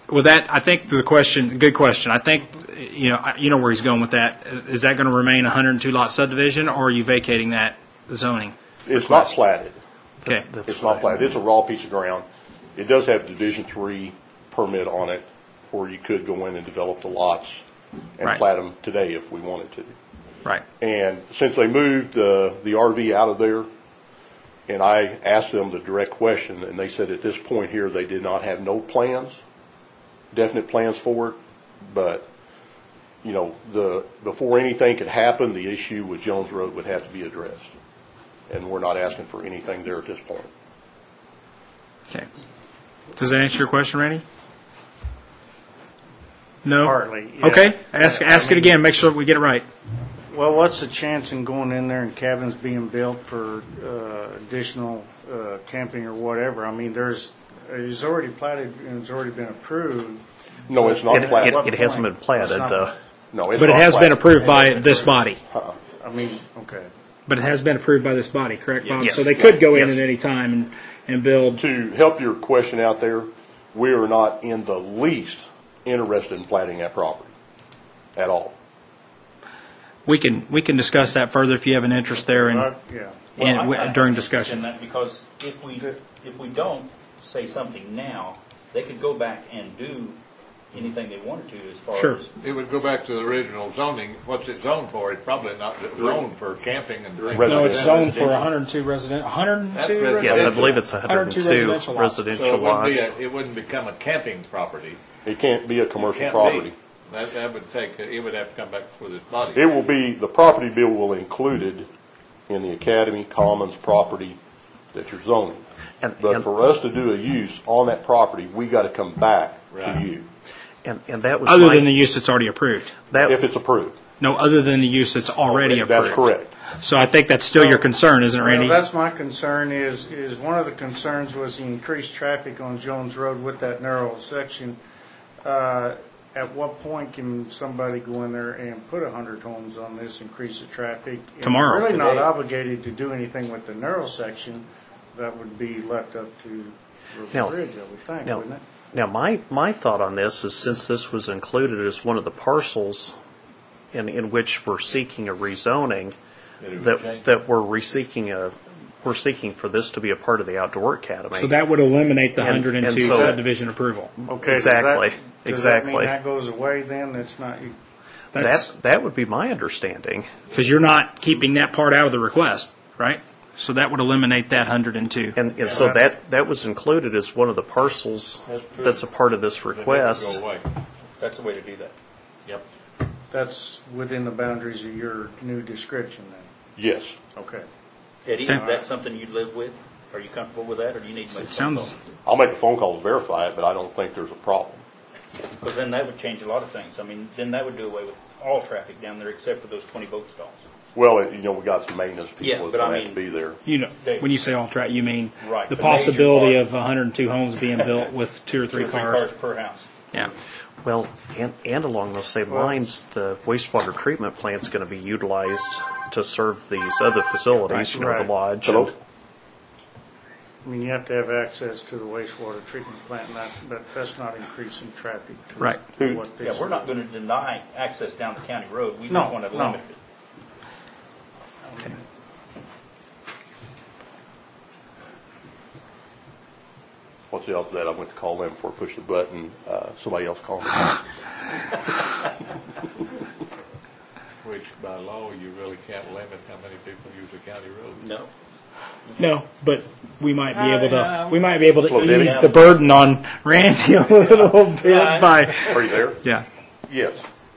Well, that, I think the question, good question. I think, you know, I- you know where he's going with that. Is that going to remain a one hundred two lot subdivision, or are you vacating that zoning? It's not platted. Okay. That's- that's It's not fine. platted. It's a raw piece of ground. It does have Division Three permit on it, where you could go in and develop the lots and Right. plat them today if we wanted to. Right. And since they moved uh, the R V out of there, and I asked them the direct question, and they said at this point here, they did not have no plans, definite plans for it, but, you know, the, before anything could happen, the issue with Jones Road would have to be addressed. And we're not asking for anything there at this point. Okay. Does that answer your question, Randy? No? Partly, yeah. Okay, ask, Yeah, ask I it mean- again, make sure we get it right. Well, what's the chance in going in there and cabins being built for uh, additional uh, camping or whatever? I mean, there's, it's already platted and it's already been approved. No, it's not It, platted. it, it hasn't been platted, It's not- though. No, it's But it not has been platted. approved by this body. I mean, okay. But it has been approved by this body, correct, Bob? Yes. So they could go in Yes. at any time and, and build. To help your question out there, we are not in the least interested in platting that property at all. We can, we can discuss that further if you have an interest there and, Uh, Yeah. Well, and I- w- I have during interest discussion. in that because if we, if we don't say something now, they could go back and do anything they wanted to as far Sure. as. It would go back to the original zoning. What's it zoned for? It's probably not zoned for camping and things. No, like it's that. zoned for one hundred two resident, one hundred That's two residential. Yes, I residential. believe it's one hundred one hundred two two residential lots. So residential it wouldn't be lots. a, it wouldn't become a camping property. It can't be a commercial Can't property. be. That, that would take, it would have to come back before this body. It will be, the property bill will include it in the Academy Commons property that you're zoning. And, But and, for us to do a use on that property, we got to come back to Right. you, and, and that was Other my, than the use that's already approved. that, if it's approved. No, other than the use that's already approved. That's correct. So I think that's still your concern, isn't it, Well, Randy? that's my concern is, is one of the concerns was the increased traffic on Jones Road with that narrow section. Uh, At what point can somebody go in there and put a hundred homes on this, increase the traffic? And Tomorrow. Really not Today. obligated to do anything with the narrow section. That would be left up to the Now- bridge, I would think, now, wouldn't it? now my, my thought on this is since this was included as one of the parcels in, in which we're seeking a rezoning, That it would that, change. that we're re-seeking a, we're seeking for this to be a part of the outdoor academy. So that would eliminate the And- one hundred two and so- subdivision approval. Okay. does that- Exactly, Does that mean exactly. that goes away then? That's not, you- That's That, that would be my understanding. because you're not keeping that part out of the request, right? So that would eliminate that one hundred two. And, and so that, that was included as one of the parcels That's true. that's a part of this It would request. Go away. That's the way to do that. Yep. that's within the boundaries of your new description then? Yes. Okay. Eddie, Okay. is that something you'd live with? Are you comfortable with that, or do you need to make a It phone sounds, call? I'll make a phone call to verify it, but I don't think there's a problem. Because then that would change a lot of things. I mean, then that would do away with all traffic down there except for those twenty boat stalls. Well, it- you know, we got some maintenance Yeah, people but that's I going to have to mean- be there. you know, when you say all track, you mean Right, the the major possibility part. of one hundred two homes being built with two or Two three or three cars. cars per house. Yeah. Well, and, and along those same lines, the wastewater treatment plant's going to be utilized to serve these other facilities, you know, Right. the lodge. Hello? and- I mean, you have to have access to the wastewater treatment plant, and that, but that's not increasing traffic. to Right. what they Yeah, we're not said. going to deny access down the county road. We No, just want to no. limit it. Okay. What's the opposite of that? I went to call them before I pushed the button. Uh, somebody else called me. Which by law, you really can't limit how many people use the county road. No. No, but we might be able to, we might be able to Well, Denny? ease the burden on Randy a little bit by, Are you there? yeah. Yes.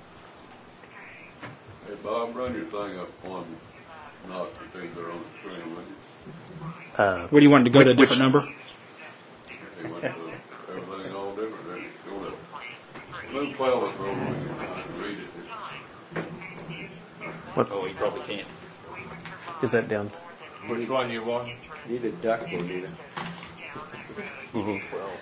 Hey, Bob, run your thing up on, not the things that are on the screen, would you? Uh, What do you want to go to a Which- different number? He went to everything all different, then go to, move twelve or over, we can uh, read it. Oh, he probably can't. is that down? Which one you want? Need a duck, will need it.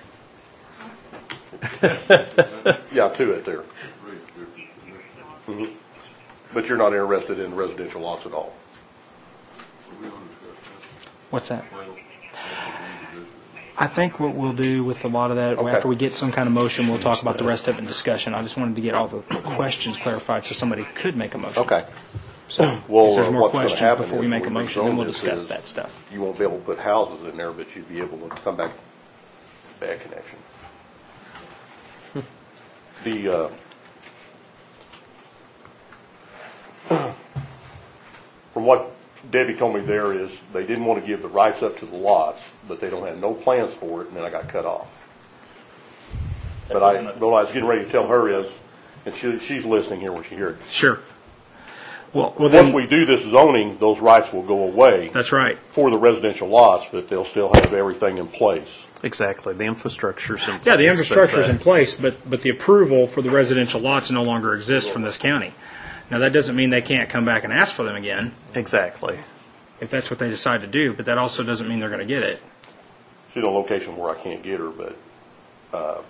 Yeah, two it there. Read it, hmm But you're not interested in residential lots at all. we understand that. What's that? Well, I think what we'll do with a lot of that, Okay. after we get some kind of motion, we'll talk about the rest of it in discussion. I just wanted to get all the questions clarified so somebody could make a motion. Okay. So Well, if there's uh, more what's gonna questions happen before we is make a when we motion, then rezone we'll this discuss is that stuff. You won't be able to put houses in there, but you'd be able to come back, bad connection. The, uh, from what Debbie told me there is, they didn't want to give the rights up to the lots, but they don't have no plans for it, and then I got cut off. But I, what I was getting ready to tell her is, and she, she's listening here when she hears it. Sure. Well, well Once then, we do this zoning, those rights will go away that's right. for the residential lots, but they'll still have everything in place. Exactly. The infrastructure's in place. Yeah, the but, infrastructure's uh, in place, but, but the approval for the residential lots no longer exists from this county. Now, that doesn't mean they can't come back and ask for them again, Exactly. if that's what they decide to do, but that also doesn't mean they're going to get it. She's in a location where I can't get her, but, uh,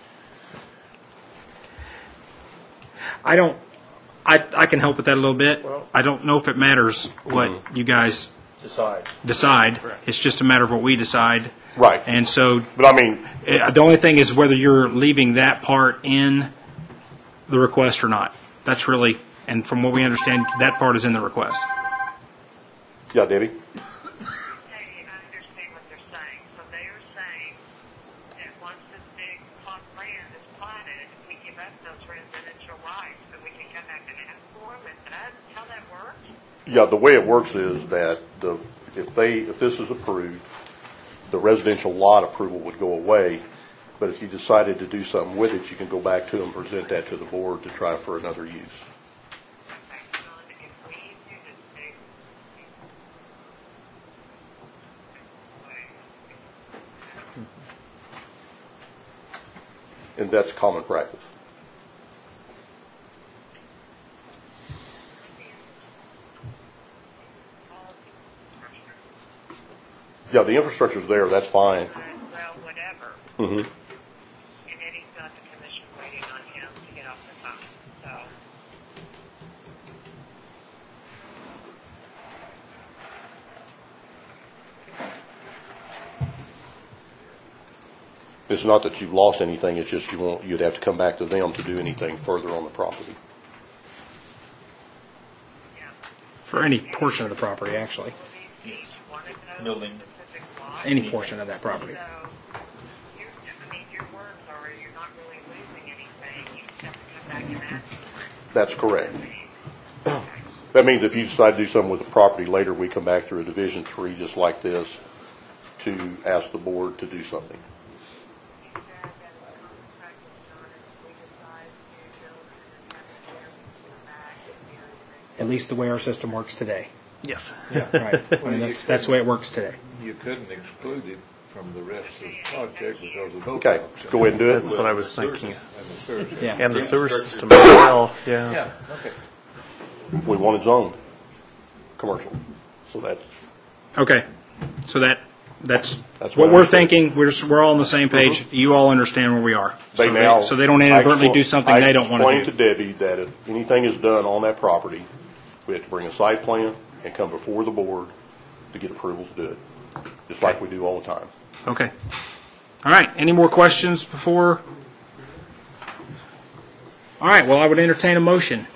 I don't, I, I can help with that a little bit. I don't know if it matters what you guys Decide. decide. It's just a matter of what we decide. right. And so But I mean, eh, the only thing is whether you're leaving that part in the request or not. That's really, and from what we understand, that part is in the request. yeah, Debbie? Okay, I understand what they're saying. So they are saying that once this big plot of land is platted, we give up those residential rights, but we can come back and ask for them. Is that how that works? Yeah, the way it works is that the, if they, if this is approved, the residential lot approval would go away, but if you decided to do something with it, you can go back to them, present that to the board to try for another use. Okay, John, if we do this big, And that's common practice. Yeah, the infrastructure's there, that's fine. well, whatever. Mm-hmm. And Eddie's got the commission waiting on him to get off the phone, so. It's not that you've lost anything, it's just you won't, you'd have to come back to them to do anything further on the property. For any portion of the property, actually. Each one of those Building. specific lots. Any portion of that property. So, you, I mean, your words are you're not really losing anything. You just have to come back and ask for it. That's correct. That means if you decide to do something with the property later, we come back through a Division Three just like this to ask the board to do something. You said that the common practice, John, is if we decide to build an attachment, we come back and do everything. At least the way our system works today. Yes. Right. I mean, that's, that's the way it works today. You couldn't exclude it from the rest of the project because of both. Okay, go ahead and do it. That's what I was thinking. And the sewer system. Yeah. And the sewer system as well, yeah. Yeah, okay. We want it zoned commercial, so that, Okay. So that, that's, That's what what I we're understood. thinking. We're, s- we're all on the same page. You all understand where we are. they So now. So they don't inadvertently I do expl- something they don't want I to explained do. to Debbie that if anything is done on that property, we have to bring a site plan and come before the board to get approval to do it, just like we do all the time. Okay. All right. Any more questions before? All right. Well, I would entertain a motion.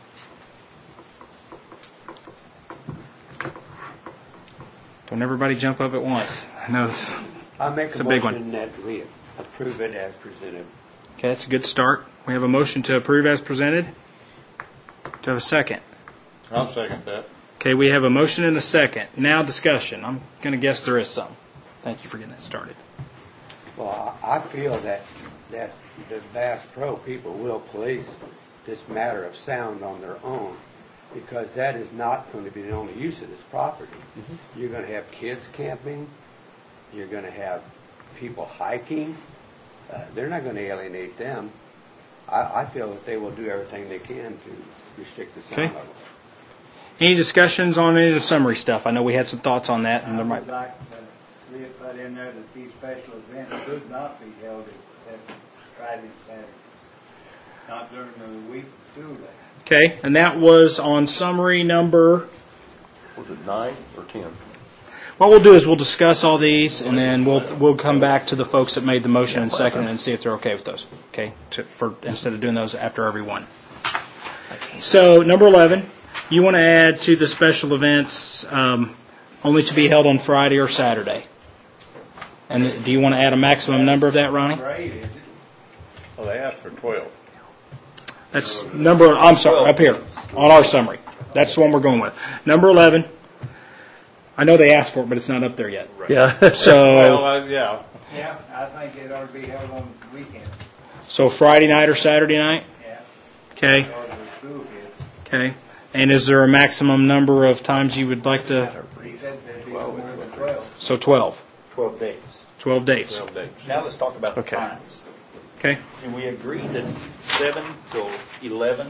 Don't everybody jump up at once. I know this. I make It's a a big one. motion that we approve it as presented. Okay, that's a good start. We have a motion to approve as presented. Do I have a second? I'll second that. Okay, we have a motion and a second. Now discussion. I'm going to guess there is some. Thank you for getting that started. Well, I I feel that, that the Bass Pro people will police this matter of sound on their own, because that is not going to be the only use of this property. You're going to have kids camping, you're going to have people hiking, uh, they're not going to alienate them. I, I feel that they will do everything they can to restrict the sound Okay. level. Any discussions on any of the summary stuff? I know we had some thoughts on that, and I there would might. like to see it put in there that these special events could not be held at at Friday, Saturday, not during the week of school day. Okay, and that was on summary number. Was it nine or ten? what we'll do is we'll discuss all these, and then we'll we'll come back to the folks that made the motion and second and see if they're okay with those. Okay, to, for instead of doing those after every one. So number eleven, you want to add to the special events um, only to be held on Friday or Saturday. And do you want to add a maximum number of that, Ronnie? Right, is it? Well, they asked for twelve. That's number. I'm sorry, up here on our summary. That's the one we're going with. Number eleven. I know they asked for it, but it's not up there yet. Yeah. So. Well, uh, yeah. Yeah, I think it ought to be held on the weekend. So Friday night or Saturday night? Yeah. Okay. Or the school kids. Okay. And is there a maximum number of times you would like to? He said there'd be no more than twelve. So twelve. twelve days. twelve days. twelve days. Now let's talk about the Okay. times. Okay. Do we agree that seven till eleven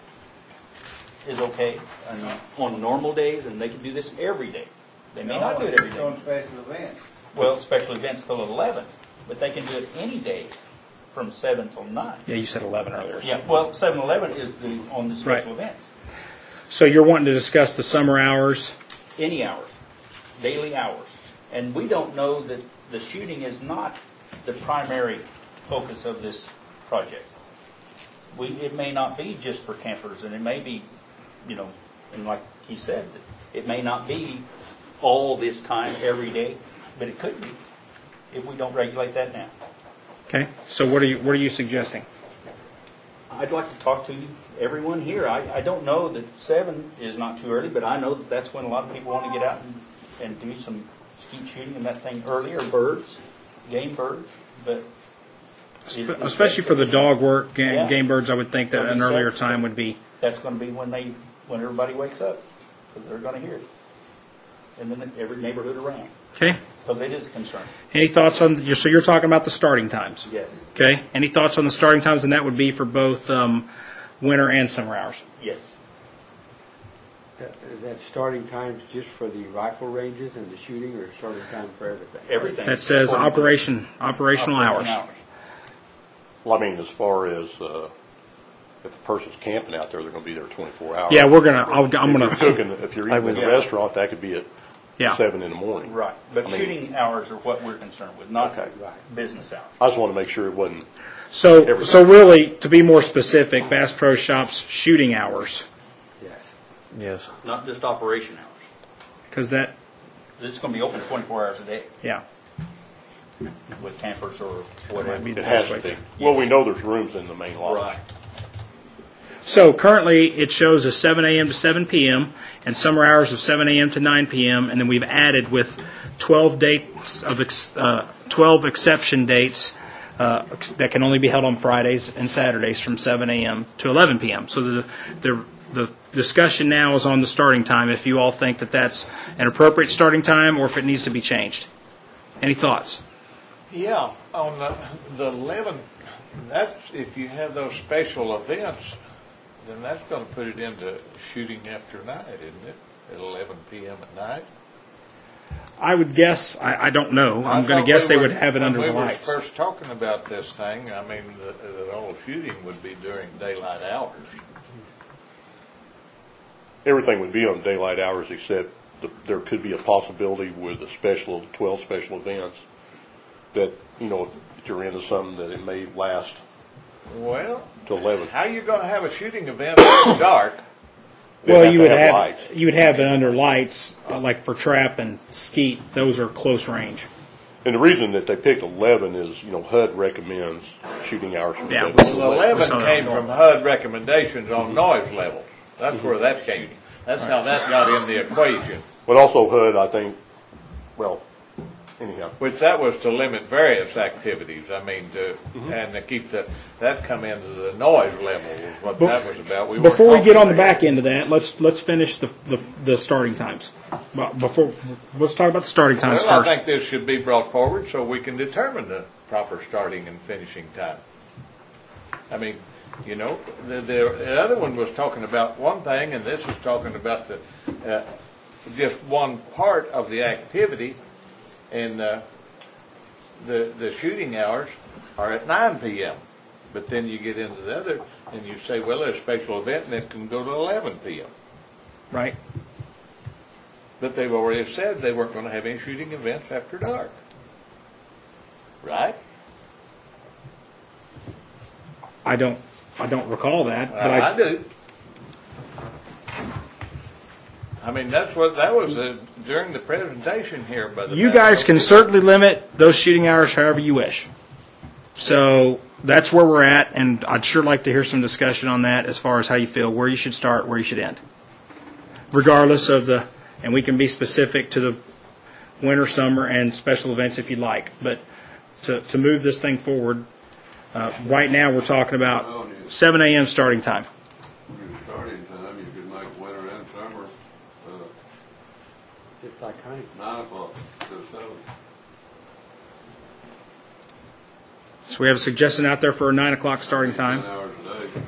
is okay on, on normal days, and they can do this every day? They may not do it every It's day. on special events. Well, special events till eleven, but they can do it any day from seven till nine. Yeah, you said eleven earlier. Yeah, well, seven eleven is the, on the special Right. events. So you're wanting to discuss the summer hours? Any hours, daily hours. And we don't know that the shooting is not the primary focus of this project. We, it may not be just for campers, and it may be, you know, and like he said, it may not be all this time every day, but it could be if we don't regulate that now. Okay. So what are you what are you suggesting? I'd like to talk to everyone here. I, I don't know that seven is not too early, but I know that that's when a lot of people want to get out and, and do some skeet shooting and that thing earlier, birds, game birds, but it- Especially for the dog work, game, Yeah. game birds, I would think that an Thirty earlier seconds. time would be. that's going to be when they, when everybody wakes up, because they're going to hear it. And then every neighborhood around, Okay. because it is a concern. Any thoughts on? So you're talking about the starting times. Yes. Okay. Any thoughts on the starting times? And that would be for both um, winter and summer hours. Yes. Uh, Is that starting times just for the rifle ranges and the shooting, or starting time for everything? Everything. That says According to- operation operational hours. Operational Well, I mean, as far as, uh, if the person's camping out there, they're gonna be there twenty-four hours. Yeah, we're gonna. I'll, I'm If gonna. you're cooking, if you're I eating in was- a restaurant, that could be at Yeah. seven in the morning. Right, but I mean- shooting hours are what we're concerned with, not Okay. business hours. I just wanna make sure it wasn't, So, so really, to be more specific, Bass Pro Shops shooting hours, Yes. Yes. Not just operation hours. because that, It's going to be open twenty-four hours a day yeah. with campers or whatever. it has to be. Well, we know there's rooms in the main lodge. Right. So currently, it shows a seven a.m. to seven p.m. and summer hours of seven a.m. to nine p.m. And then we've added with twelve dates of ex- uh, twelve exception dates uh, that can only be held on Fridays and Saturdays from seven a.m. to eleven p.m. So the the the discussion now is on the starting time. If you all think that that's an appropriate starting time, or if it needs to be changed. Any thoughts? Yeah, on the, the eleven, that's, if you have those special events, then that's gonna put it into shooting after night, isn't it? At eleven p.m. at night? I would guess. I, I don't know. I'm I going thought to guess we they were- would have it under when the we were lights. first talking about this thing, I mean, the, the whole shooting would be during daylight hours. Everything would be on daylight hours, except the, there could be a possibility with the special, twelve special events, that, you know, if you're into something that it may last Well, till eleven. how you gonna have a shooting event that's dark? They'd Well, have you to would have have lights. you would have it under lights, uh, like for trap and skeet. Those are close range. And the reason that they picked eleven is, you know, H U D recommends shooting hours from Yeah. seven to Well, eleven. eleven came from H U D recommendations on noise levels. That's where that came. That's how that got in the equation. But also H U D, I think, well, anyhow. Which that was to limit various activities. I mean, to, and to keep the, that come into the noise level was what that was about. We weren't Before we get talking on the about- back end of that, let's let's finish the the, the starting times. Well, before let's talk about the starting times Well, I first. think this should be brought forward so we can determine the proper starting and finishing time. I mean, you know, the, the, the other one was talking about one thing, and this is talking about the, uh, just one part of the activity, and uh, the the shooting hours are at nine p.m. But then you get into the other, and you say, well, there's a special event, and it can go to eleven p.m. Right. But they've already said they weren't gonna have any shooting events after dark. Right? I don't, I don't recall that, but I I, do. I mean, that's what, that was uh, during the presentation here by the. you guys can certainly limit those shooting hours however you wish. So that's where we're at, and I'd sure like to hear some discussion on that as far as how you feel, where you should start, where you should end. Regardless of the, and we can be specific to the winter, summer, and special events if you'd like. But to, to move this thing forward, uh, right now we're talking about seven a.m. starting time. Your starting time, you could make winter and summer, uh, Just like honey. nine o'clock to seven. So we have a suggestion out there for a nine o'clock starting time. Ten hours a day.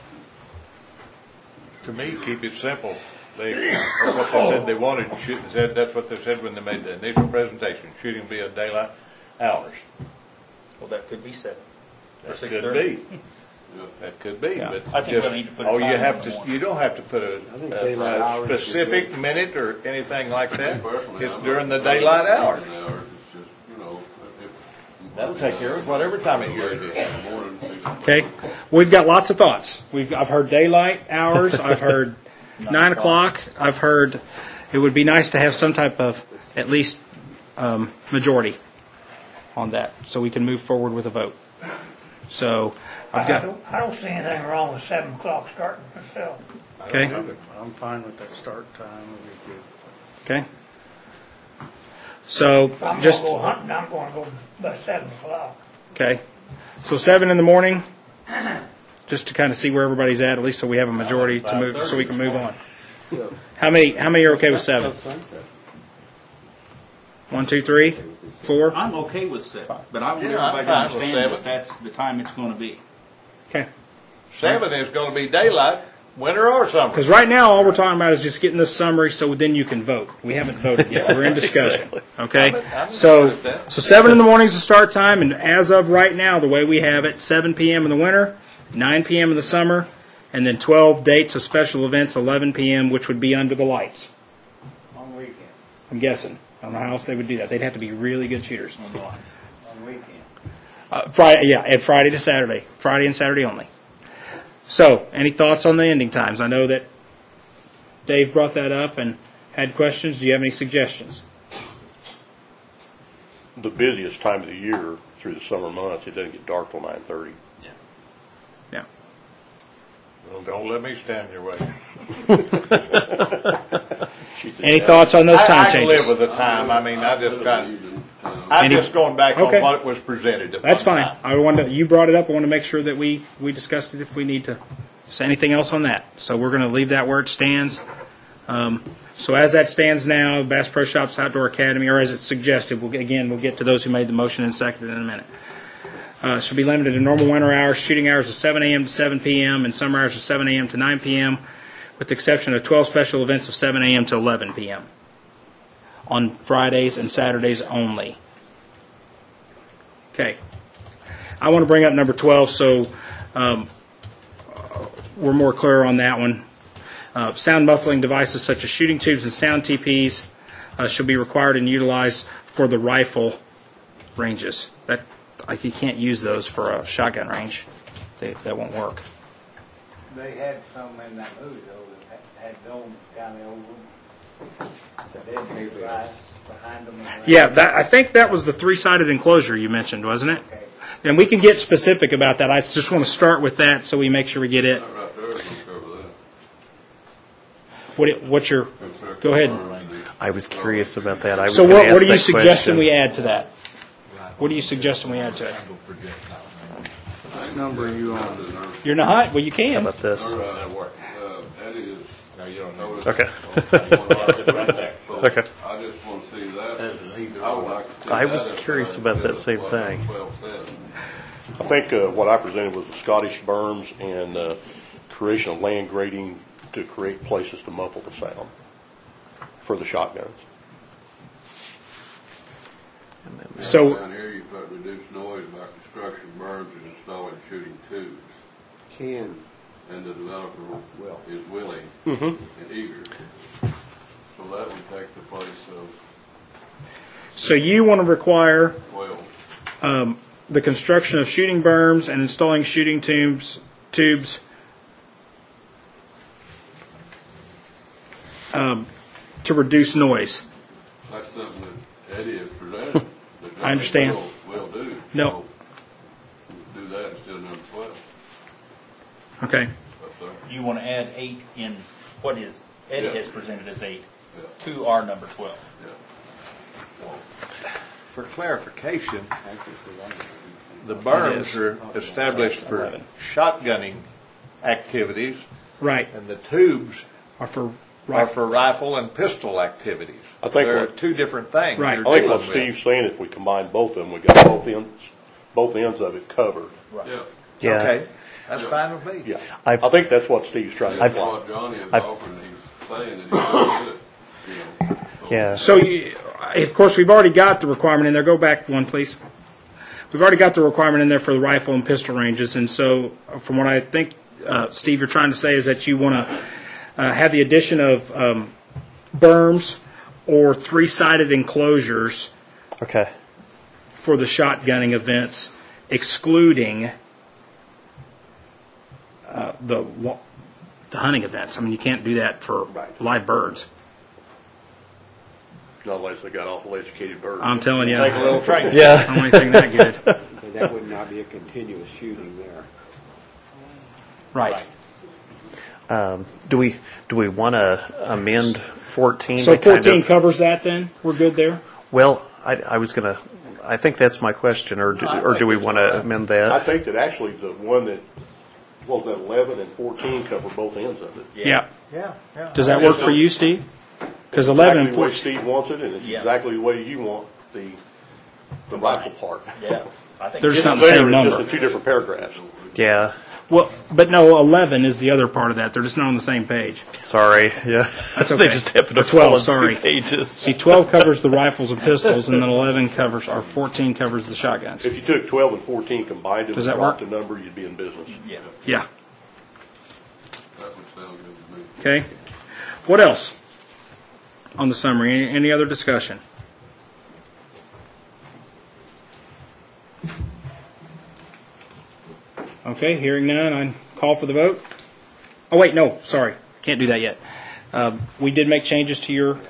To me, keep it simple. They, that's what they said they wanted, shoot, said, that's what they said when they made the initial presentation, shooting be at daylight hours. Well, that could be seven. Or That six could thirty. be. That could be, Yeah. but I think just, we need to put a oh, you time have on the to, morning. you don't have to put a, think a- daylight a hours is specific good. minute or anything like that. Personally, It's I'm during the not- daylight hours. Hours, it's just, you know, if- That'll take care of whatever time of year it is. In the morning, six o'clock. Okay, we've got lots of thoughts. We've I've heard daylight hours. I've heard nine o'clock. I've heard it would be nice to have some type of at least um, majority on that, so we can move forward with a vote. So I've I got don't, I don't see anything wrong with seven o'clock starting myself. okay, I'm fine with that start time. It'll be good. okay. So If I'm just gonna go hunting, I'm gonna go by seven o'clock. okay. So seven in the morning, just to kind of see where everybody's at, at least so we have a majority to move, so we can move on. How many? How many are okay with seven? One, two, three, four. I'm okay with seven, but I want Yeah, I'm everybody to fine with understand seven. that that's the time it's gonna be. Okay. Seven is gonna be daylight, winter or summer. Because right now, all we're talking about is just getting this summary, so then you can vote. We haven't voted yet. We're in discussion. Okay. I'm- I'm So, good with that. so seven in the morning is the start time, and as of right now, the way we have it, seven p.m. in the winter, nine p.m. in the summer, and then twelve dates of special events, eleven p.m., which would be under the lights. On weekend, I'm guessing. I don't know how else they would do that. They'd have to be really good shooters. on weekend. Uh, Friday, yeah, and Friday to Saturday, Friday and Saturday only. So, any thoughts on the ending times? I know that Dave brought that up and had questions. Do you have any suggestions? The busiest time of the year through the summer months, it doesn't get dark till nine thirty. Yeah. Well, don't let me stand in your way. Any thoughts on those I, time I can changes? live with the time. I mean, I just kind of, Evening time. I'm Any- just going back Okay. on what was presented. at That's one fine. time. I wanted to, you brought it up. I want to make sure that we, we discussed it if we need to say anything else on that. So we're going to leave that where it stands. Um, so as that stands now, Bass Pro Shops Outdoor Academy, or as it's suggested, we'll, again, we'll get to those who made the motion and seconded in a minute. Uh, should be limited to normal winter hours, shooting hours of seven a.m. to seven p.m. and summer hours of seven a.m. to nine p.m. with the exception of twelve special events of seven a.m. to eleven p.m. on Fridays and Saturdays only. Okay. I want to bring up number twelve so um, we're more clear on that one. Uh, sound muffling devices such as shooting tubes and sound T Ps uh, should be required and utilized for the rifle ranges. That like you can't use those for a shotgun range. They, that won't work. They had some in that movie though, that had had domes kind of over them. They had big glass behind them. and around. Yeah, that, I think that was the three-sided enclosure you mentioned, wasn't it? Okay. And we can get specific about that. I just want to start with that so we make sure we get it. That right there is gonna cover that. What it, what's your? That's Go ahead. I was curious about that. I was So gonna what, ask what are you that suggesting question. we add to that? What are you suggesting we add to it? What number are you on? You're not? Well, you How can. about this? All right, uh, that is. No, you don't know. Okay. So Okay. I just want to see that. I would like to see I that was at curious five about that instead same of thing. twelve said. I think uh, what I presented was the Scottish berms and uh, creation of land grading to create places to muffle the sound for the shotguns. So Down here, you put reduced noise by construction berms and installing shooting tubes. Can, And the developer Will. is willing Mm-hmm. and eager. So that would take the place of So you want to require twelve. um, the construction of shooting berms and installing shooting tubes, tubes um, to reduce noise. That's something that Eddie has presented. that I understand. Will, will do. No. So do that instead of number twelve Okay. up there. You want to add eight in what is, Eddie Yeah. has presented as eight Yeah. to our number twelve. Yeah. For clarification, the berms are established for eleven. shotgunning activities, Right. and the tubes Or for are right. for rifle and pistol activities. I think They're what- two different things. Right. you're I think dealing what with. Steve's saying, if we combine both of them, we got both ends, both ends of it covered. Yeah. Yeah. Okay, that's fine with me. Yeah. I've- I think that's what Steve's trying to That's imply. what Johnny is I've- offering. He's saying that he's going to do it. You know. So Yeah. So, you, of course, we've already got the requirement in there. Go back one, please. We've already got the requirement in there for the rifle and pistol ranges, and so from what I think, uh, Steve, you're trying to say is that you want to uh, have the addition of um, berms or three-sided enclosures Okay. for the shotgunning events, excluding uh, the wa- the hunting events. I mean, you can't do that for Right. live birds. Not unless they got awful educated birds. I'm telling you, Take a little training. Yeah. I don't anything that good. But that would not be a continuous shooting there. Right. Um, do we do we want to amend fourteen? So to kind fourteen of- covers that. Then we're good there. Well, I, I was gonna. I think that's my question, or do, No, I or do think we it's want all to right. amend I that? think that actually the one that, what was that, eleven and fourteen cover both ends of it. Yeah. Yeah, yeah. Does that work for you, Steve? Because eleven and Exactly the way fourteen. Steve wants it, and it's Yeah. exactly the way you want the, the rifle part. Yeah. I think There's this not is- the same Later, it's number. just in two different paragraphs. Yeah. Well, but no, eleven is the other part of that. They're just not on the same page. Sorry. Yeah. That's they okay. just happen to Or twelve, fall on sorry. two pages. See, twelve covers the rifles and pistols, and then eleven covers, or fourteen covers the shotguns. If you took twelve and fourteen combined and Does that dropped work? the number, you'd be in business. Yeah. Yeah. that would sound good to me. Okay. What else on the summary? Any, any other discussion? Okay, hearing none, I call for the vote. Oh, wait, no, sorry. Can't do that yet. Um, we did make changes to your,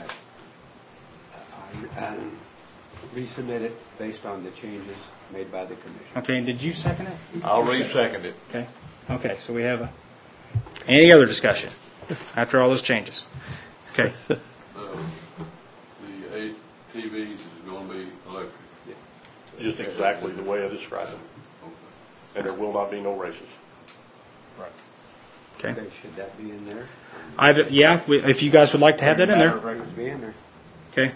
I um, resubmit it based on the changes made by the commission. okay, and did you second it? I'll re-second it. Okay. Okay, so we have a, any other discussion after all those changes? Okay. Uh, The A T Vs is going to be electric. Just exactly the way I described them. And there will not be no races. Okay. Okay, should that be in there? I, yeah, we- if you guys would like to have that in there. It should be in there. Okay.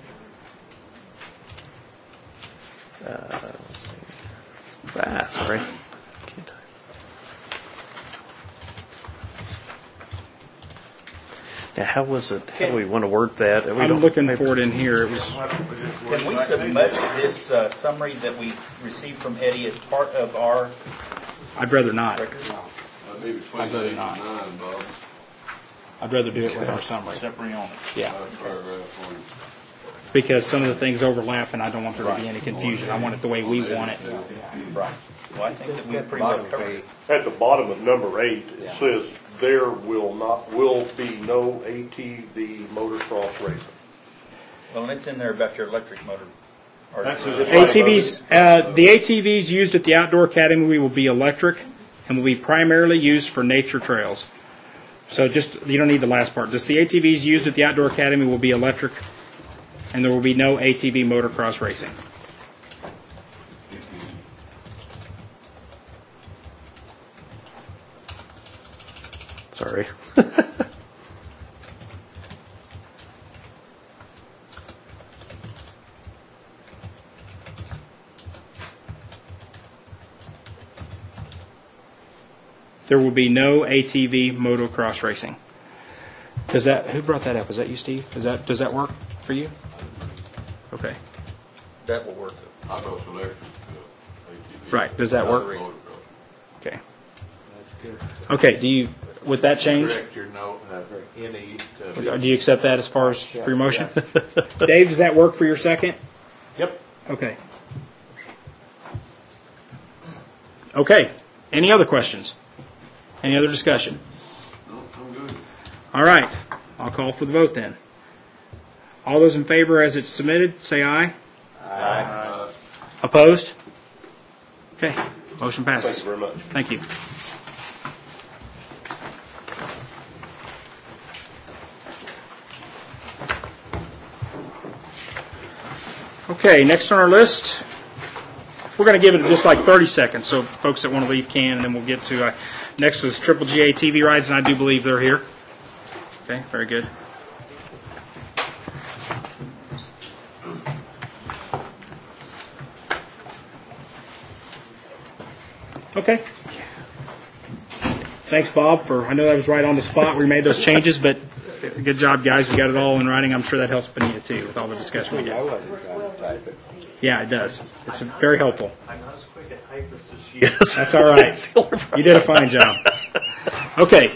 Ah, sorry. Can't- Now, how was it? How do we want to word that? We I'm don't- looking for it in here. It was, Can we submit this uh, summary that we received from Eddie as part of our I'd rather not. record? That'd be between I'd rather eight and not. nine, Bob. I'd rather do it with our summary. Separate on it. Yeah. That's paragraph one. Because some of the things overlap and I don't want there to be any confusion. I want it the way we want it. Right. Well, I think that we pretty well covered it. At the bottom of number eight, it says, there will not, will be no A T V motocross racing. Well, and it's in there about your electric motor. Or- That's uh, just- A T Vs, uh, the A T Vs used at the Outdoor Academy will be electric and will be primarily used for nature trails. So just, you don't need the last part. Just the A T Vs used at the Outdoor Academy will be electric and there will be no A T V motocross racing. Sorry. There will be no A T V motocross racing. Does that, who brought that up? Was that you, Steve? Is that, does that work for you? Okay. That will work. I know it's electric, uh, A T V. Right, does that work? Motocross. Okay. That's good. Okay, do you, with that change? Correct your note, uh, N E to do you accept that as far as for your motion? Dave, does that work for your second? Yep. Okay. Okay. Any other questions? Any other discussion? No, I'm good. All right. I'll call for the vote then. All those in favor as it's submitted, say aye. Uh, Opposed? Okay. Motion passes. Thank you very much. Thank you. Okay, next on our list, we're going to give it just like thirty seconds, so folks that want to leave can, and then we'll get to, uh, next is Triple G A T V rides, and I do believe they're here. Okay, very good. Okay. Thanks, Bob, for, I know that was right on the spot. We made those changes, but good job, guys. We got it all in writing. I'm sure that helps Benita, too, with all the discussion we I did. wasn't trying to type it. Yeah, it does. It's very helpful. I'm not as quick at type as she is. That's all right. You did a fine job. Okay.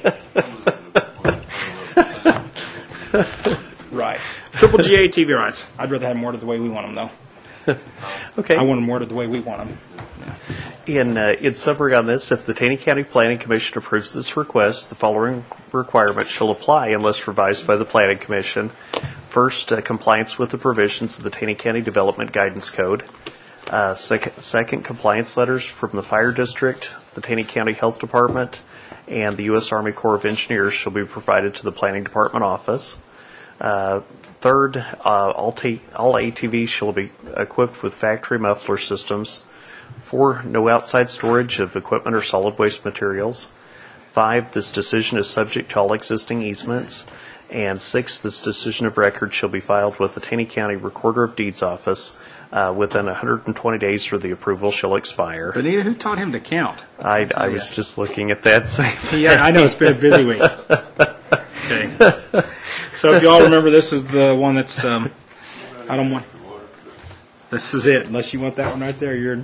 Right. Triple G A T V rides. I'd rather have them worded the way we want them, though. Okay. I want them worded the way we want them. In, uh, in summary on this, if the Taney County Planning Commission approves this request, the following requirements shall apply unless revised by the Planning Commission. First, uh, compliance with the provisions of the Taney County Development Guidance Code. Uh, second, second, compliance letters from the Fire District, the Taney County Health Department, and the U S Army Corps of Engineers shall be provided to the Planning Department office. Uh, third, uh, all, t- all A T Vs shall be equipped with factory muffler systems. Four, no outside storage of equipment or solid waste materials. Five, this decision is subject to all existing easements. And six, this decision of record shall be filed with the Taney County Recorder of Deeds office uh, within one hundred twenty days for the approval shall expire. Benita, who taught him to count? I, I was just looking at that same thing. Yeah, I know it's been a busy week. Okay. So if you all remember, this is the one that's, um, I don't want, this is it, unless you want that one right there. You're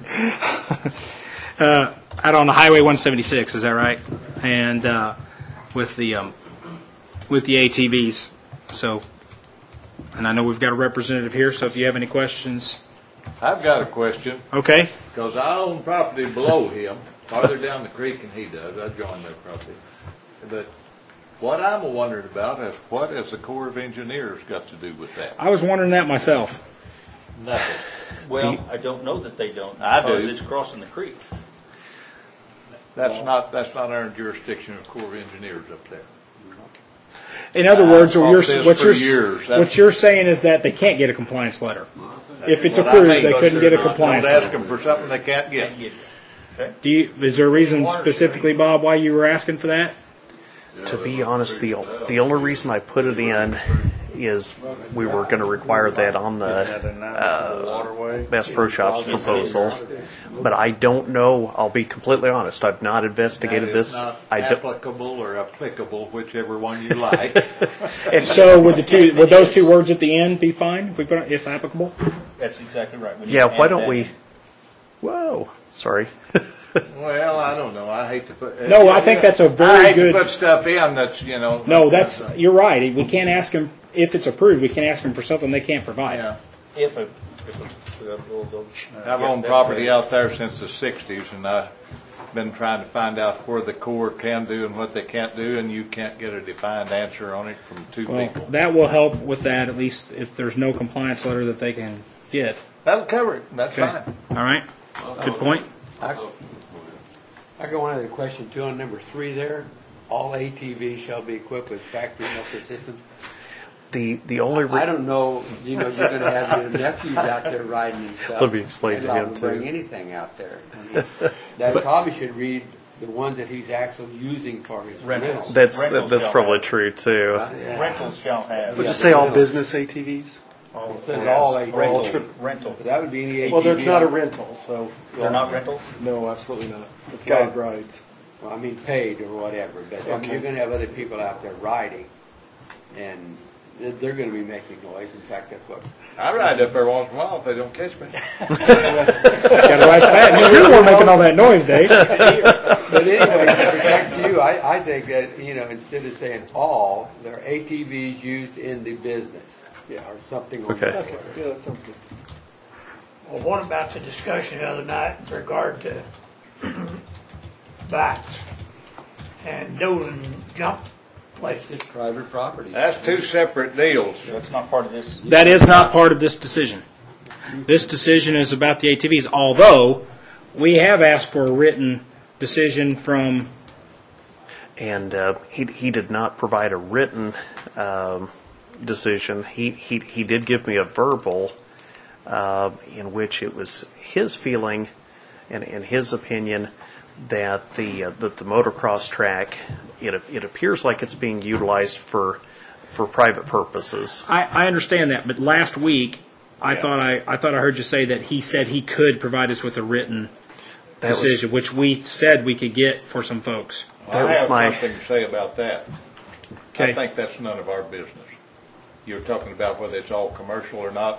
uh, out on the Highway one seventy-six, is that right? And uh, with the um, with the A T Vs. So, and I know we've got a representative here, so if you have any questions. I've got a question, Okay. because I own property below him, farther down the creek than he does. I joined that property. But what I'm wondering about is what has the Corps of Engineers got to do with that? I was wondering that myself. Nothing. Well, I don't know that they don't. I do. Because it's crossing the creek. That's not, that's not our jurisdiction of Corps of Engineers up there. In other words, I've what you're, fought this what for you're, years. what That's- you're saying is that they can't get a compliance letter. If it's What I approved, mean, they because couldn't get a they're not- compliance Don't ask letter. them for something they can't get. Do you, is there a reason specifically, Bob, why you were asking for that? To be honest, the the only reason I put it in is we were going to require that on the uh, Bass Pro Shops proposal. But I don't know. I'll be completely honest. I've not investigated That is this. not I don't. applicable or applicable, whichever one you like. And so would the two, would those two words at the end be fine if we put, if applicable? That's exactly right. We need Yeah. to Why add don't that we? in. Whoa. Sorry. Well, I don't know. I hate to put. No, I think that's a very I hate good- to put stuff in that's, you know. No, that's, you're right. We can't ask them, if it's approved, we can't ask them for something they can't provide. Yeah. If a, if a, uh, we'll go- I've yeah, owned that's property right. out there since the sixties, and I've been trying to find out where the Corps can do and what they can't do, and you can't get a defined answer on it from two Well, people. that will help with that, at least if there's no compliance letter that they can get. That'll cover it. That's Okay. fine. All right? Good point. I, I got one other question too on number three there. All A T Vs shall be equipped with factory muffler systems. The the only. Re- I don't know, you know, you're gonna have your nephews out there riding and stuff. Let me explain They're to him, allowed too. Bring anything out there. I mean, that probably should read the ones that he's actually using for his Rentals. rentals. That's Rentals that's shall probably have. true too. Yeah. Rentals shall have. Would you say all business A T Vs? It says all A T Vs. All tri- Rental. But that would be any A T V. Well, there's not a rental, so They're not rentals? no, absolutely not. It's guided rides. Well, I mean, paid or whatever, but I mean, Okay. you're gonna have other people out there riding, and they're, they're gonna be making noise. In fact, that's what. I ride up there once in a while if they don't catch me. Got to write that. No, you weren't making all that noise, Dave. But anyway, to protect you, I, I think that, you know, instead of saying all, they're A T Vs used in the business. Yeah. Or something. on Okay. that Okay, order. yeah, that sounds good. Well, what about the discussion the other night in regard to bikes and those and jump places? It's private property. That's two separate deals. That's not part of this. That is not part of this decision. This decision is about the A T Vs, although we have asked for a written decision from, And uh, he he did not provide a written um, decision. He, he he did give me a verbal uh, in which it was his feeling and in his opinion that the uh, that the motocross track it it appears like it's being utilized for for private purposes. I, I understand that, but last week, I Yeah. thought I, I thought I heard you say that he said he could provide us with a written That was- decision, which we said we could get for some folks. That I was have my- something to say about that. Okay. I think that's none of our business. You're talking about whether it's all commercial or not.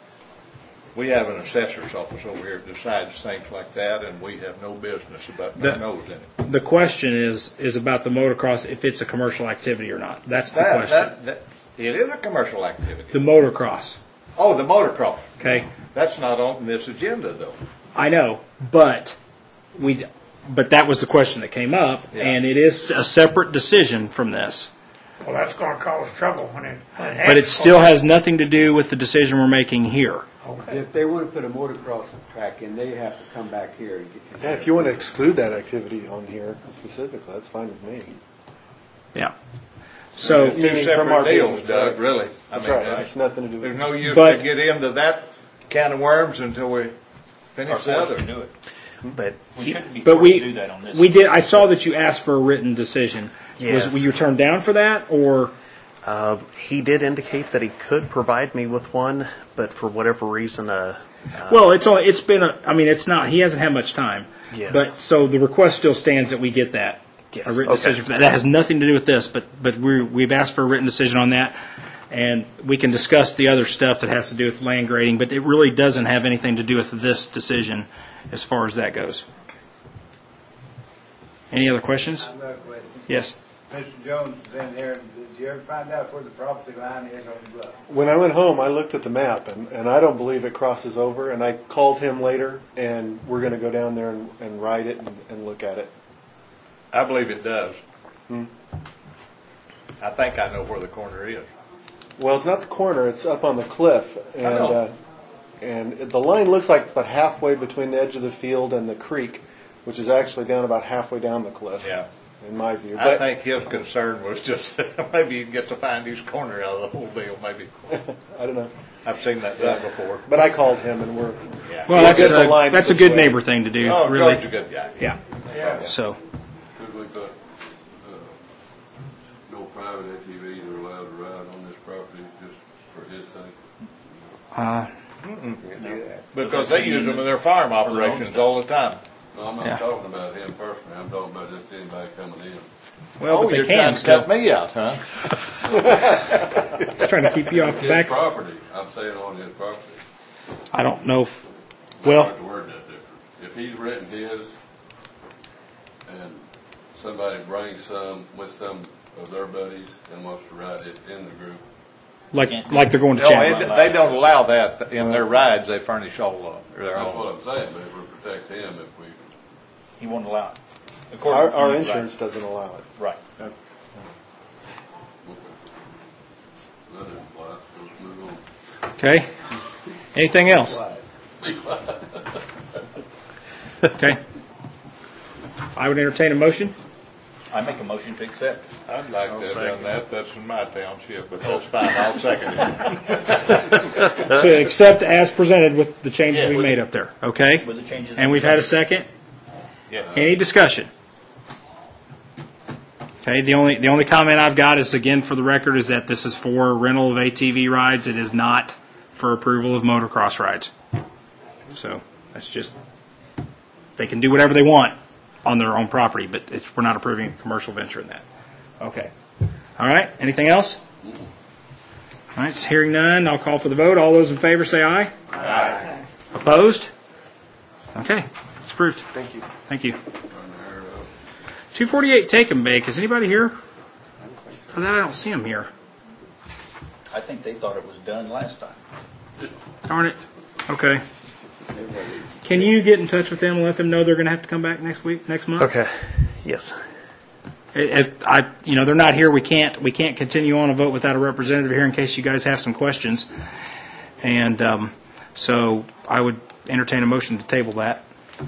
We have an assessor's office over here that decides things like that, and we have no business about The- our nose in it. The question is is about the motocross, if it's a commercial activity or not. That's the That, question. that, that, it is a commercial activity. The motocross. Oh, the motocross. Okay. That's not on this agenda, though. I know, but we, but that was the question that came up, Yeah. and it is a separate decision from this. Well, that's gonna cause trouble when it, when it happens. But it still has nothing to do with the decision we're making here. Okay. If they want to put a motocross track in, they have to come back here and get. Yeah, if you want to exclude that activity on here specifically, that's fine with me. Yeah. So, Two Meaning from our separate deals, business, Doug, right? really. I That's mean, right. that's- It's nothing to do with There's it. no use But- to get into that can of worms until we Or finish the forced other. to do it. But We he, shouldn't be but forced to do we, that on this. we did, I saw that you asked for a written decision. Yes. Was, were you turned down for that, or? uh, he did indicate that he could provide me with one, but for whatever reason, uh, Well, it's only, it's been a, I mean, it's not, he hasn't had much time. Yes. But, so the request still stands that we get that. Yes, A written okay. decision for that. That has nothing to do with this, but, but we're, we've asked for a written decision on that. And we can discuss the other stuff that has to do with land grading, but it really doesn't have anything to do with this decision as far as that goes. Any other questions? I've got a question. Yes. Mister Jones is in here. Did you ever find out where the property line is on the bluff? When I went home, I looked at the map, and, and I don't believe it crosses over. And I called him later, and we're going to go down there and, and ride it and, and look at it. I believe it does. Hmm. I think I know where the corner is. Well, it's not the corner; it's up on the cliff, and I know. uh, and the line looks like it's about halfway between the edge of the field and the creek, which is actually down about halfway down the cliff. Yeah. in my view. I But think his concern was just maybe you can get the find his corner out of the whole deal, maybe. I don't know. I've seen that done before. But I called him, and we're Yeah. Well, We'll that's get the a, lines that's a this good way. neighbor thing to do, Oh, really. George's a good guy. Yeah. Yeah. So, Could we put, uh, no private A T Vs are allowed to ride on this property just for his sake? uh, Because they use them in their farm operations all the time. No, I'm Yeah. not talking about him personally, I'm talking about just anybody coming in. well, Oh, but they you're can trying to still. cut me out, huh? Just trying to keep you off the His back. property, I'm saying on his property. I don't know if, I well, like to word that different. If he's renting his, and somebody brings some with some of their buddies and wants to ride it in the group, like, like they're going to No, Chandler. it- they don't allow that in their rides. They furnish all of their that's what own. I'm saying, but it would protect him if we, He won't allow it. According our, to our you, insurance doesn't allow it. Right. let it fly, let's move on. Okay. Anything else? Okay. I would entertain a motion. I make a motion to accept. I'd like to have done that. That's in my township, but that's fine. I'll second it. To accept as presented with the changes Yeah, we with- made up there, okay? With the changes. And we've had a second. Yeah. Any discussion? Okay, the only, the only comment I've got is, again, for the record, is that this is for rental of A T V rides. It is not for approval of motocross rides. So, that's just, they can do whatever they want on their own property, but it's, we're not approving a commercial venture in that. Okay. All right, anything else? All right, so hearing none, I'll call for the vote. All those in favor say aye. Opposed? Okay, it's approved. Thank you. Thank you. run the air up. two forty-eight Take 'em Bake. Is anybody here? For that, I don't see him here. I think they thought it was done last time. Darn it. Okay. Can you get in touch with them and let them know they're going to have to come back next week, next month? Okay. Yes. It, it, I, you know, they're not here. We can't, we can't continue on a vote without a representative here in case you guys have some questions. And um, so I would entertain a motion to table that.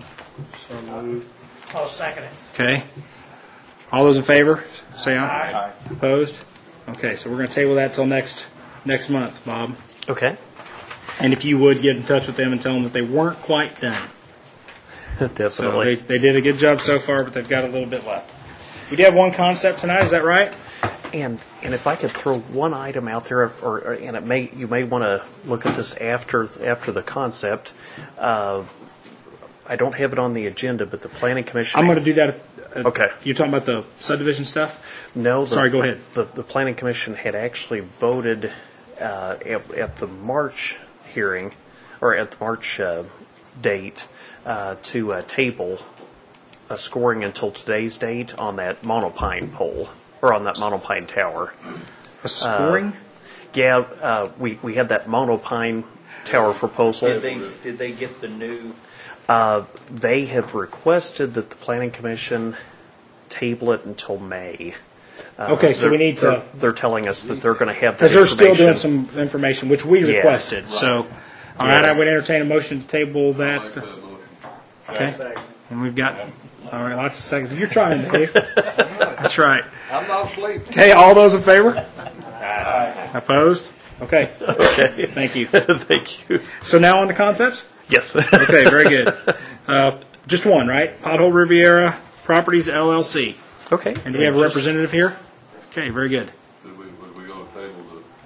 I'll second it. Okay. All those in favor, say aye. Aye. Opposed? Okay, so we're going to table that till next next month, Bob. Okay. And if you would get in touch with them and tell them that they weren't quite done. So they, Definitely. they did a good job so far, but they've got a little bit left. We do have one concept tonight, is that right? And and if I could throw one item out there, or, or and it may you may want to look at this after after the concept. Uh, I don't have it on the agenda, but the Planning Commission. I'm going to do that. Uh, Okay. You're talking about the subdivision stuff? No. The, Sorry, go ahead. The, the Planning Commission had actually voted uh, at, at the March hearing, or at the March uh, date, uh, to uh, table a scoring until today's date on that monopine pole, or on that monopine tower. A scoring? Uh, yeah, uh, we, we had that monopine tower proposal. Did they, did they get the new, Uh, they have requested that the Planning Commission table it until May. Uh, Okay, so we they're- need to- They're, they're telling us that they're going to have that Because they're still information. doing some information, which we Yes. requested. So, all right, Yes. I would entertain a motion to table I that. like that motion. Okay. And we've got, all right, lots of seconds. You're trying, Dave. That's right. I'm not asleep. Okay, all those in favor? Opposed? Okay. Okay. Thank you. Thank you. So now on to concepts? Yes. Okay, very good. Uh, just one, right? Pothole Riviera Properties L L C. Okay. And do we have a representative here? Okay, very good. Did we, would we go to table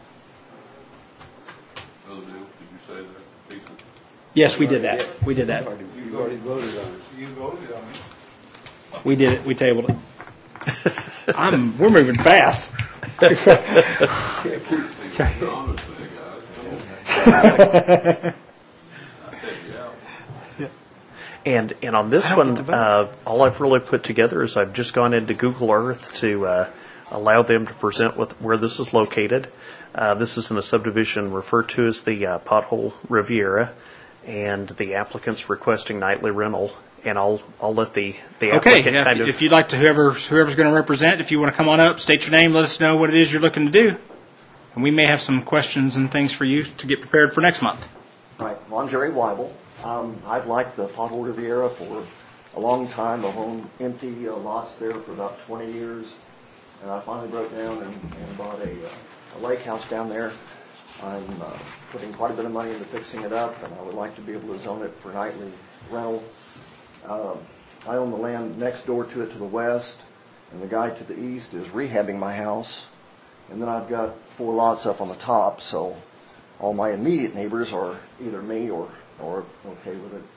the other deal? Did you say that? Pizza? Yes, we did that. We did that. You've already voted on it. You voted on it. We did it. We tabled it. I'm, we're moving fast. Be honest with you guys. I said, yeah. And and on this one, uh, all I've really put together is I've just gone into Google Earth to uh, allow them to present with where this is located. Uh, this is in a subdivision referred to as the uh, Pothole Riviera, and the applicant's requesting nightly rental. And I'll I'll let the the Okay, applicant if, kind of if you'd like to, whoever whoever's going to represent, if you want to come on up, state your name, let us know what it is you're looking to do, and we may have some questions and things for you to get prepared for next month. Right. Well, I'm Jerry Weibel. Um, I've liked the Pothole Riviera for a long time. I've owned empty uh, lots there for about twenty years, and I finally broke down and, and bought a, uh, a lake house down there. I'm uh, putting quite a bit of money into fixing it up, and I would like to be able to zone it for nightly rental. Uh, I own the land next door to it to the west, and the guy to the east is rehabbing my house. And then I've got four lots up on the top, so all my immediate neighbors are either me or, or okay with it.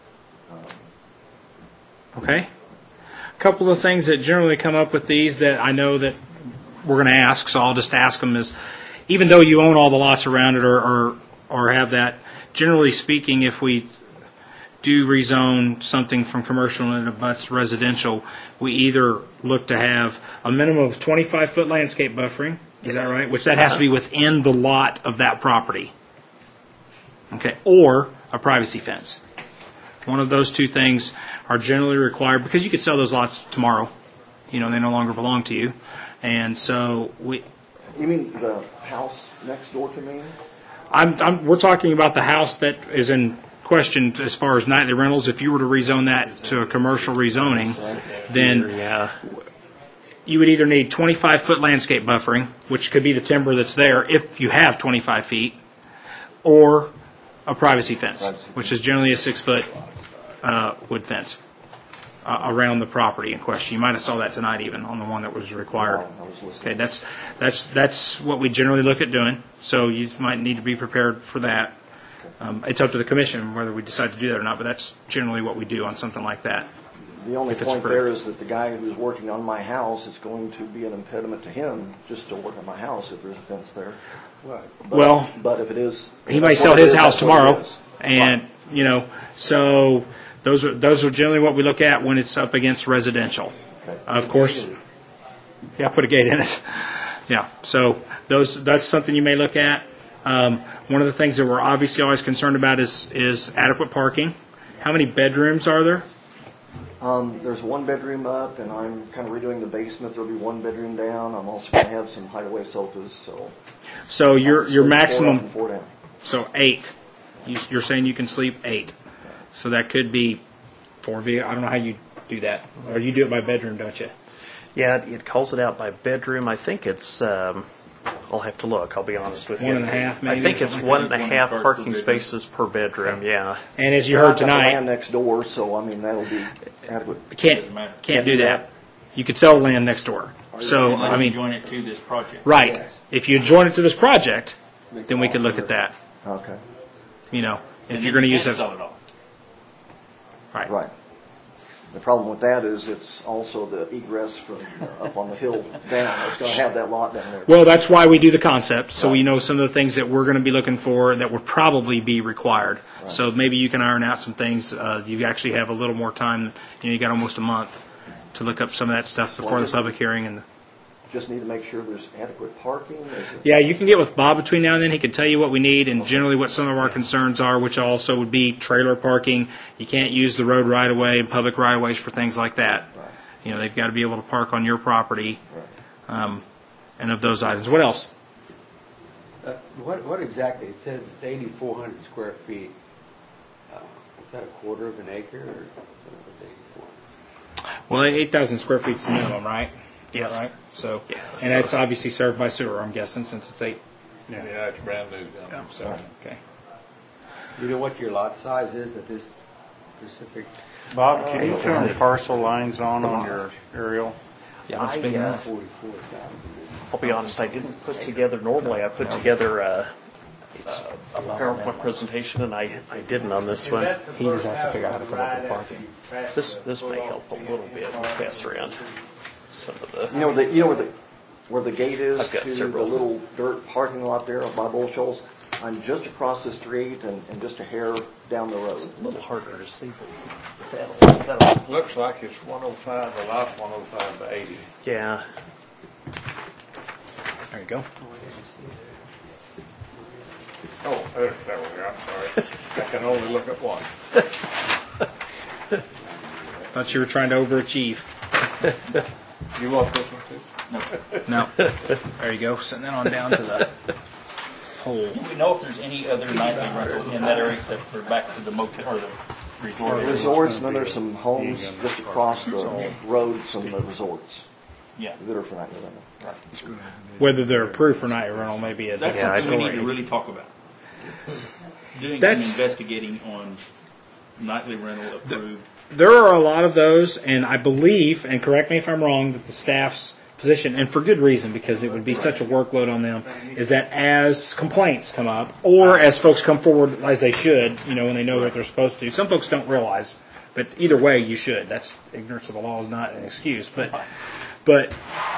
Um, Okay. A couple of things that generally come up with these that I know that we're going to ask, so I'll just ask them is, even though you own all the lots around it or, or, or have that, generally speaking, if we do rezone something from commercial and it abuts residential, we either look to have a minimum of twenty-five foot landscape buffering, is that right? Which that has to be within the lot of that property. Okay, or a privacy fence. One of those two things are generally required because you could sell those lots tomorrow. You know, they no longer belong to you. And so we, you mean the house next door to me? I'm, I'm, we're talking about the house that is in question as far as nightly rentals. If you were to rezone that to a commercial rezoning, then yeah. you would either need twenty-five foot landscape buffering, which could be the timber that's there if you have twenty-five feet, or a privacy fence, which is generally a six foot uh, wood fence uh, around the property in question. You might have saw that tonight even on the one that was required. Okay, that's that's that's what we generally look at doing. So you might need to be prepared for that. Um, it's up to the commission whether we decide to do that or not, but that's generally what we do on something like that. The only If it's point approved. there is that the guy who's working on my house is going to be an impediment to him just to work on my house if there's a fence there. Right. But, Well, but if it is, He may that's sell what it his is, house that's what it tomorrow, is. and you know, so those are those are generally what we look at when it's up against residential. Okay. Of course, yeah, put a gate in it. Yeah, so those that's something you may look at. Um, one of the things that we're obviously always concerned about is is adequate parking. How many bedrooms are there? Um, there's one bedroom up, and I'm kind of redoing the basement. There'll be one bedroom down. I'm also going to have some hideaway sofas. So, So your your Four up maximum, and four down. so eight. You, you're saying you can sleep eight. So that could be four V. I don't know how you do that, or you do it by bedroom, don't you? Yeah, it, it calls it out by bedroom. I think it's, um, I'll have to look, I'll be honest with you. One and a half, maybe, I think it's something one like and a that? half One car per parking bedroom. spaces per bedroom, yeah. And as you I've heard got the land tonight, next door, so I mean that'll be adequate. can't can't do that. You could sell land next door. So I mean, join it to this project. right. If you join it to this project, then we could look at that. Okay. You know, if And you're then going to you use can it, sell it off. right. Right. The problem with that is it's also the egress from uh, up on the hill down. It's going to have that lot down there. Well, that's why we do the concept, so we know some of the things that we're going to be looking for that would probably be required. So maybe you can iron out some things. Uh, you actually have a little more time. You know, you got almost a month to look up some of that stuff before the public hearing. And Just need to make sure there's adequate parking. Is it- yeah, you can get with Bob between now and then. He can tell you what we need and generally what some of our concerns are, which also would be trailer parking. You can't use the road right of way and public right of ways for things like that. Right. You know, they've got to be able to park on your property, Right. um, and of those items. What else? Uh, What, what exactly, it says it's eighty-four hundred square feet. Uh, Is that a quarter of an acre or something like eighty-four? Well, eight thousand square feet is the minimum, right? Yes. Right. So, Yeah, and so- that's obviously served by sewer, I'm guessing, since it's eight. Yeah, it's brand new down there. So, okay. You know what your lot size is at this specific? Bob, can you turn parcel lines on on your aerial? Yeah, it's I, big uh, enough. Forty-four thousand. I'll be honest, I didn't put together, normally I put together uh, uh, a PowerPoint presentation, and I, I didn't on this one. He just has to figure out how to come up with parking. This, this may help a little bit, pass around some of the. You know, the, you know where the where the gate is I've got to the several. little dirt parking lot there by Bull Shoals? I'm just across the street and, and just a hair down the road. A little harder to see, but that'll, that'll, Looks like it's one oh five, the lot's one oh five to eighty. yeah. There you go. Oh, there, there we go, I'm sorry. I can only look at one. Thought you were trying to overachieve. You want this one too? No. There you go. Send that on down to the hole. Do we know if there's any other nightly rental in that area except for back to the motel or the resort area? Resorts, and then there's some homes just across the road from the resorts Yeah. that are for nightly rental. Whether they're approved for night rental may be a That's Yeah, I something we don't- need to really talk about. Doing some That's- investigating on nightly rental approved. There are a lot of those, and I believe, and correct me if I'm wrong, that the staff's position, and for good reason, because it would be such a workload on them, is that as complaints come up, or as folks come forward as they should, you know, when they know what they're supposed to. Some folks don't realize, but either way, you should. That's ignorance of the law is not an excuse, but but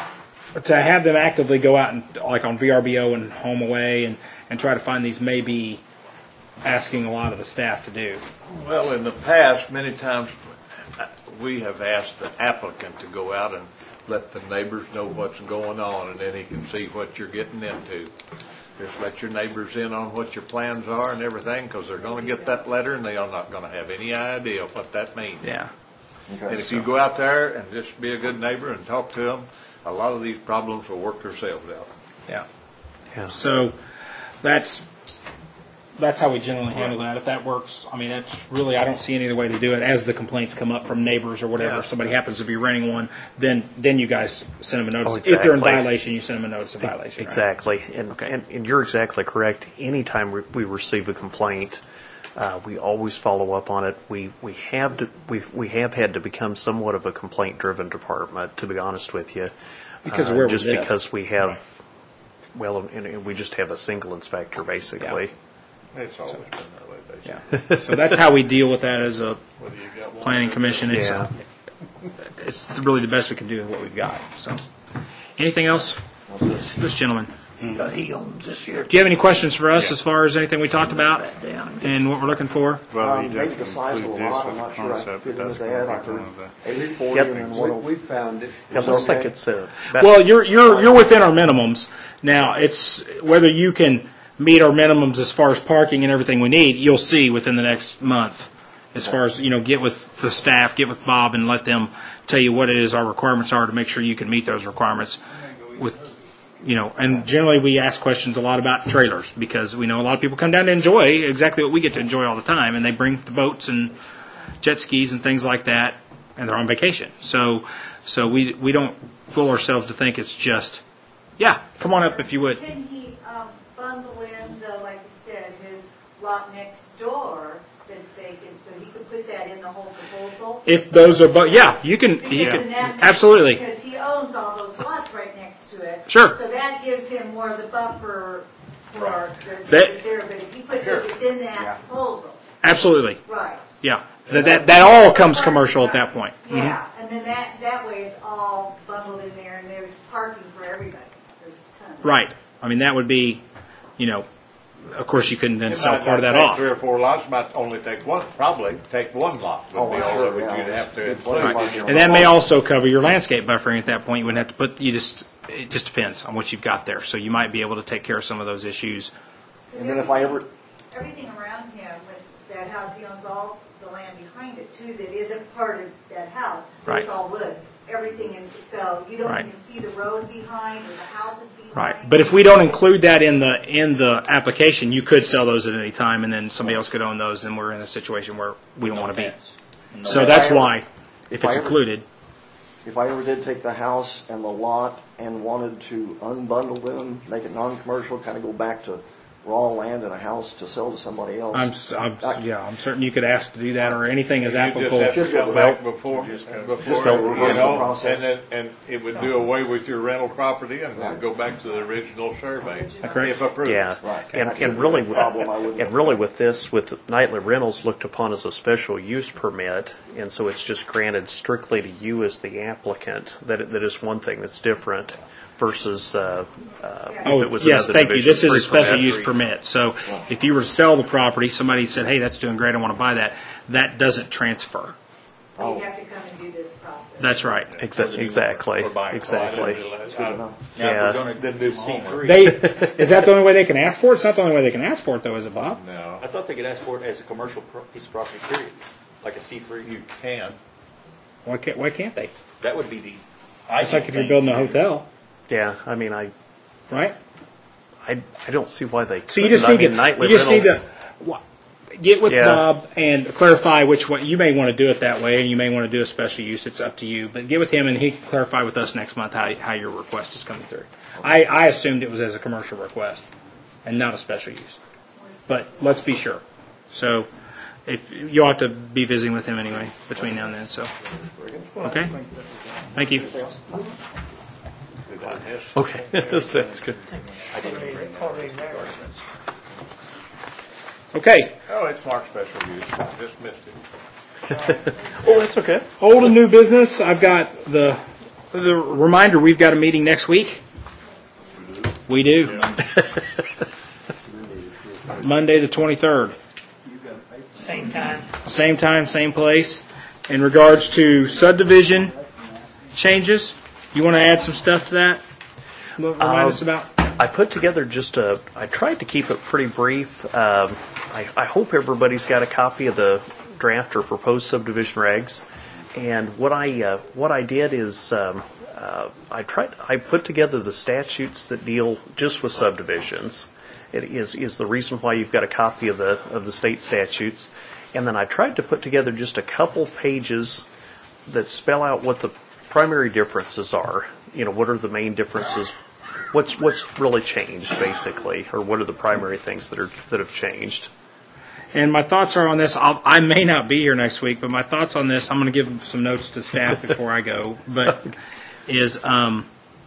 to have them actively go out and like on V R B O and Home Away and and try to find these may be asking a lot of the staff to do. Well, in the past, many times, uh, we have asked the applicant to go out and let the neighbors know what's going on, and then he can see what you're getting into. Just let your neighbors in on what your plans are and everything, because they're going to get that letter, and they are not going to have any idea what that means. Yeah. Okay. And if you go out there and just be a good neighbor and talk to them, a lot of these problems will work themselves out. Yeah. Yeah. So that's that's how we generally handle that. If that works, I mean, that's really, I don't see any other way to do it. As the complaints come up from neighbors or whatever, Yeah. if somebody happens to be renting one, then then you guys send them a notice. Oh, If they're in exactly. violation, you send them a notice of violation. right? Exactly, and, and and you're exactly correct. Anytime we, we receive a complaint, uh, we always follow up on it. We we have to, we we have had to become somewhat of a complaint-driven department, to be honest with you, Because of Uh, where we just live. because we have, well, and, and we just have a single inspector basically. It's always been that way, basically. Yeah. So that's how we deal with that as a Whether you got one planning or- commission. It's Yeah. it's really the best we can do with what we've got. So, anything else, this gentleman? Because he owns this here. Do you have any questions for us as far as anything we talked about That down. and what we're looking for? Um, maybe the size of the lot, I'm not sure I can fit into that. I heard eighty, forty, Yep. and then We, one oh we found it. It looks like it's a. that- Well, you're you're you're within our minimums. Now, it's whether you can meet our minimums as far as parking and everything we need. You'll see within the next month. As far as, you know, get with the staff, get with Bob, and let them tell you what it is our requirements are to make sure you can meet those requirements. With, you know, and generally we ask questions a lot about trailers because we know a lot of people come down to enjoy exactly what we get to enjoy all the time, and they bring the boats and jet skis and things like that, and they're on vacation. So, so we we don't fool ourselves to think it's just, yeah, come on up if you would. Can he um, bundle in the, like you said, his lot next door that's vacant, so he could put that in the whole proposal? If those are, but yeah, you can, you Because can, then that makes- absolutely. Because he owns all those lots right next to it. Sure. So that gives him more of the buffer for the, That- the there, but if he puts it within that proposal, Absolutely, right. yeah. That, that, that all comes commercial at that point. Mhm. Yeah, and then that, that way it's all bundled in there, and there's parking for everybody. There's a ton. Right. I mean, that would be, you know, of course you couldn't then It sell might part of not that take off. Three or four lots might only take one, probably take one lot Oh, would be all sure, of it. yeah. You'd have to Good include point. it in your And that may also cover your landscape buffering at that point. You wouldn't have to put, you just, it just depends on what you've got there. So you might be able to take care of some of those issues. And then if I ever, Everything around him with that house, he owns all the land behind it too that isn't part of that house. Right. It's all woods, everything, and so you don't Right. even see the road behind or the houses behind. Right. But if we don't include that in the, in the application, you could sell those at any time and then somebody else could own those and we're in a situation where we don't want to be. fence. No So fence. that's why, if If I it's ever- included, if I ever did take the house and the lot and wanted to unbundle them, make it non-commercial, kind of go back to raw land and a house to sell to somebody else. I'm, s- I'm, yeah, I'm certain you could ask to do that or anything is You applicable. just have Just to come go- back before, just before, go you reverse the know, process. and then, and it would do away with your rental property and then go back to the original survey. correct? If approved. Yeah, Right. and, That shouldn't and really, be a problem. I wouldn't- and really with this, with Nightly Rentals looked upon as a special use permit, and so it's just granted strictly to you as the applicant. That that is one thing that's different versus uh, uh, if Oh, it was yes, another thank you. Division This is a three special permit. use permit. So if you were to sell the property, somebody said, hey, that's doing great, I want to buy that, that doesn't transfer. So you have to come and do this process. That's right. Exa- exactly, Or buying. exactly. That's good enough. Now, Yeah. if we're going to Then do C homework. three, They, is that the only way they can ask for it? It's not the only way they can ask for it, though, is it, Bob? No, I thought they could ask for it as a commercial pro- piece of property, period, like a C three. you can. Why can't, why can't they? That would be the, I It's like if you're think- building a hotel, Yeah, I mean, I, right? I, I don't see why they. So you just couldn't. need I mean, to, Nightly you just need Rentals. to wa- get with Yeah. Bob and clarify which way, you may want to do it that way, and you may want to do a special use, it's up to you. But get with him and he can clarify with us next month how, how your request is coming through. I, I assumed it was as a commercial request and not a special use. But let's be sure. So if, you'll have to be visiting with him anyway between now and then, so. Okay? Thank you. Okay, that's good. Okay. Oh, it's marked special use. I just missed it. Oh, that's okay. Old and new business, I've got the, the reminder, we've got a meeting next week. We do. Monday, the twenty-third. Same time. Same time, same place. In regards to subdivision changes, you want to add some stuff to that? What- Remind Um, us about? I put together just a. I tried to keep it pretty brief. Um, I, I hope everybody's got a copy of the draft or proposed subdivision regs. And what I uh, what I did is um, uh, I tried. I put together the statutes that deal just with subdivisions. It is is the reason why you've got a copy of the of the state statutes. And then I tried to put together just a couple pages that spell out what the primary differences are. You know, what are the main differences? What's what's really changed, basically, or what are the primary things that are that have changed? And my thoughts are on this. I'll, I may not be here next week, but my thoughts on this, I'm going to give some notes to staff before I go. But is um,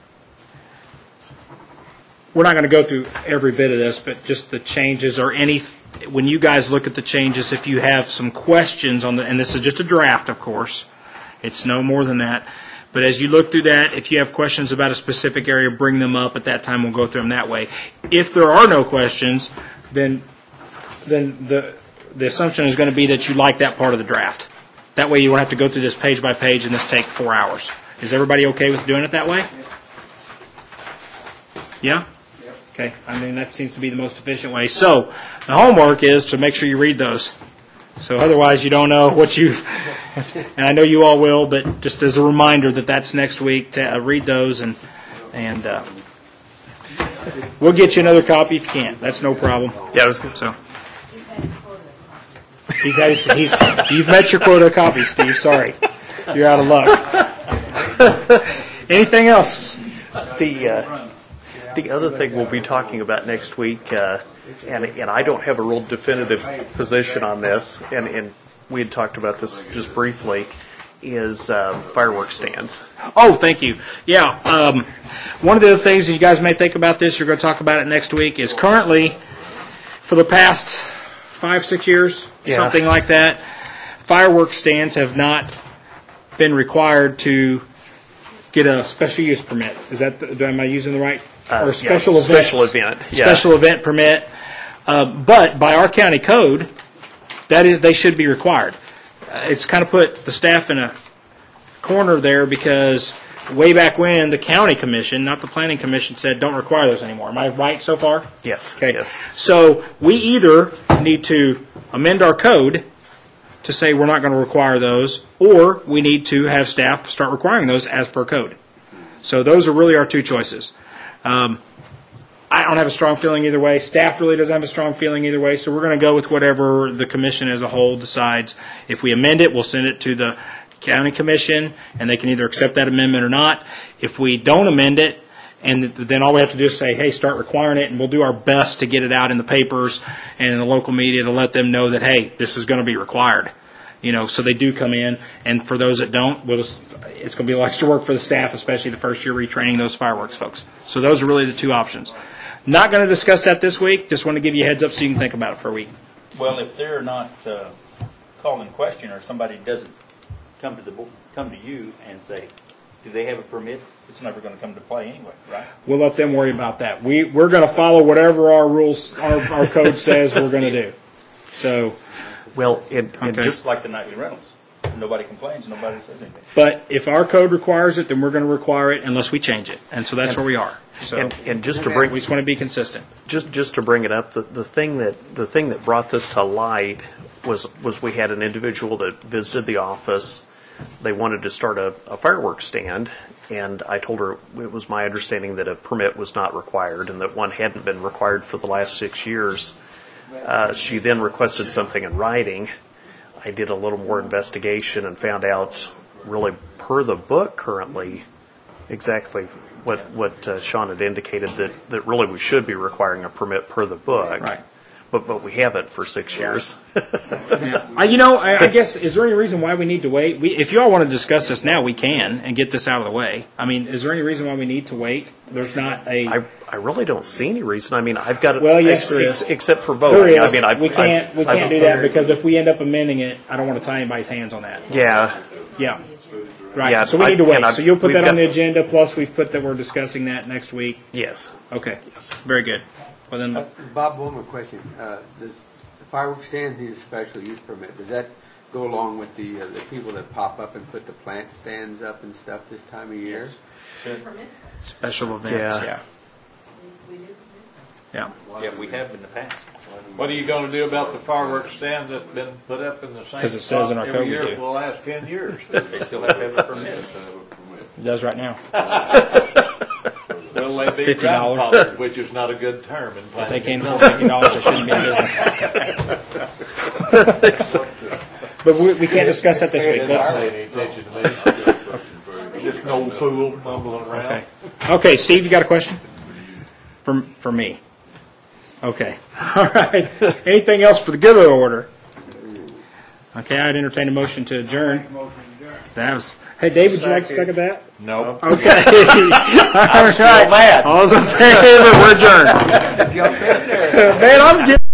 we're not going to go through every bit of this, but just the changes or any. When you guys look at the changes, if you have some questions on the, and this is just a draft, of course, it's no more than that. But as you look through that, if you have questions about a specific area, bring them up. At that time, we'll go through them that way. If there are no questions, then then the the assumption is going to be that you like that part of the draft. That way you won't have to go through this page by page and this take four hours. Is everybody okay with doing it that way? Yeah? Okay. I mean, that seems to be the most efficient way. So the homework is to make sure you read those. So otherwise you don't know what you, and I know you all will, but just as a reminder that that's next week, to uh, read those, and and uh, we'll get you another copy if you can't. That's no problem. Yeah, it was good. So. He's had his, he's, you've met your quota of copies, Steve. Sorry. You're out of luck. Anything else? The uh, the other thing we'll be talking about next week, uh, and and I don't have a real definitive position on this, and, and we had talked about this just briefly, is uh, fireworks stands. Oh, thank you. Yeah. Um, one of the other things that you guys may think about this, you're going to talk about it next week, is currently, for the past five, six years, yeah. something like that, fireworks stands have not been required to get a special use permit. Is that, the, am I using the right? Uh, or special yeah, event. Special event. Yeah. Special event permit. Uh, but by our county code, that is, they should be required. Uh, it's kind of put the staff in a corner there because way back when the county commission, not the planning commission, said don't require those anymore. Am I right so far? Yes. Okay. Yes. So we either need to amend our code to say we're not going to require those, or we need to have staff start requiring those as per code. So those are really our two choices. Um, I don't have a strong feeling either way. Staff really doesn't have a strong feeling either way. So we're going to go with whatever the commission as a whole decides. If we amend it, we'll send it to the county commission, and they can either accept that amendment or not. If we don't amend it, and then all we have to do is say, hey, start requiring it, and we'll do our best to get it out in the papers and in the local media to let them know that, hey, this is going to be required. You know, so they do come in, and for those that don't, we'll just, it's going to be a lot extra work for the staff, especially the first year retraining those fireworks folks. So those are really the two options. Not going to discuss that this week. Just want to give you a heads up so you can think about it for a week. Well, if they're not uh, called in question, or somebody doesn't come to the bo- come to you and say, do they have a permit? It's never going to come to play anyway, right? We'll let them worry about that. We we're going to follow whatever our rules, our, our code says we're going to do. So. Well, and, and okay. Just like the nightly rentals. Nobody complains, nobody says anything. But if our code requires it, then we're going to require it unless we change it. And so that's and, where we are. So and, and just to bring, we just want to be consistent. Just just to bring it up, the, the thing that the thing that brought this to light was was we had an individual that visited the office. They wanted to start a, a fireworks stand, and I told her it was my understanding that a permit was not required and that one hadn't been required for the last six years. Uh, she then requested something in writing. I did a little more investigation and found out, really per the book currently, exactly what what uh, Sean had indicated, that, that really we should be requiring a permit per the book. Right. But but we haven't for six years. Yeah. I, you know, I, I guess, is there any reason why we need to wait? We, if you all want to discuss this now, we can and get this out of the way. I mean, is there any reason why we need to wait? There's not a... I, I really don't see any reason. I mean, I've got it. Well, yes, ex, there ex, is. except for voting. There is. I mean, I've, we can't, I've, we can't I've, do that because if we end up amending it, I don't want to tie anybody's hands on that. Yeah. Yeah. Right. Yeah, so we I- need to wait. and I've- So you'll put we've that on got- the agenda, plus we've put that we're discussing that next week. Yes. Okay. Very good. Well, then... Uh, Bob, one more question. Uh, does the fireworks stand need a special use permit? Does that go along with the uh, the people that pop up and put the plant stands up and stuff this time of year? Special events, Yeah. yeah. Yeah. Yeah, we have in the past. What are you going to do about the fireworks stand that's been put up in the same 'Cause it says in our spot code every we year do. for the last ten years? They still have to have a permit. It does right now. Well, they be fifty dollars. grandfathered, which is not a good term in If planning. they can't afford fifty dollars, they shouldn't be in business. But we, we can't discuss that this week. Let's, Pay any attention to me. Just an old fool mumbling around. okay. Okay, Steve, you got a question? For, for me. Okay. All right. Anything else for the good of the order? Okay, I'd entertain a motion to adjourn. That was. Hey, David, would you like to second that? No. Okay. I'm still mad. All those in favor, we're adjourned. Man, I was getting.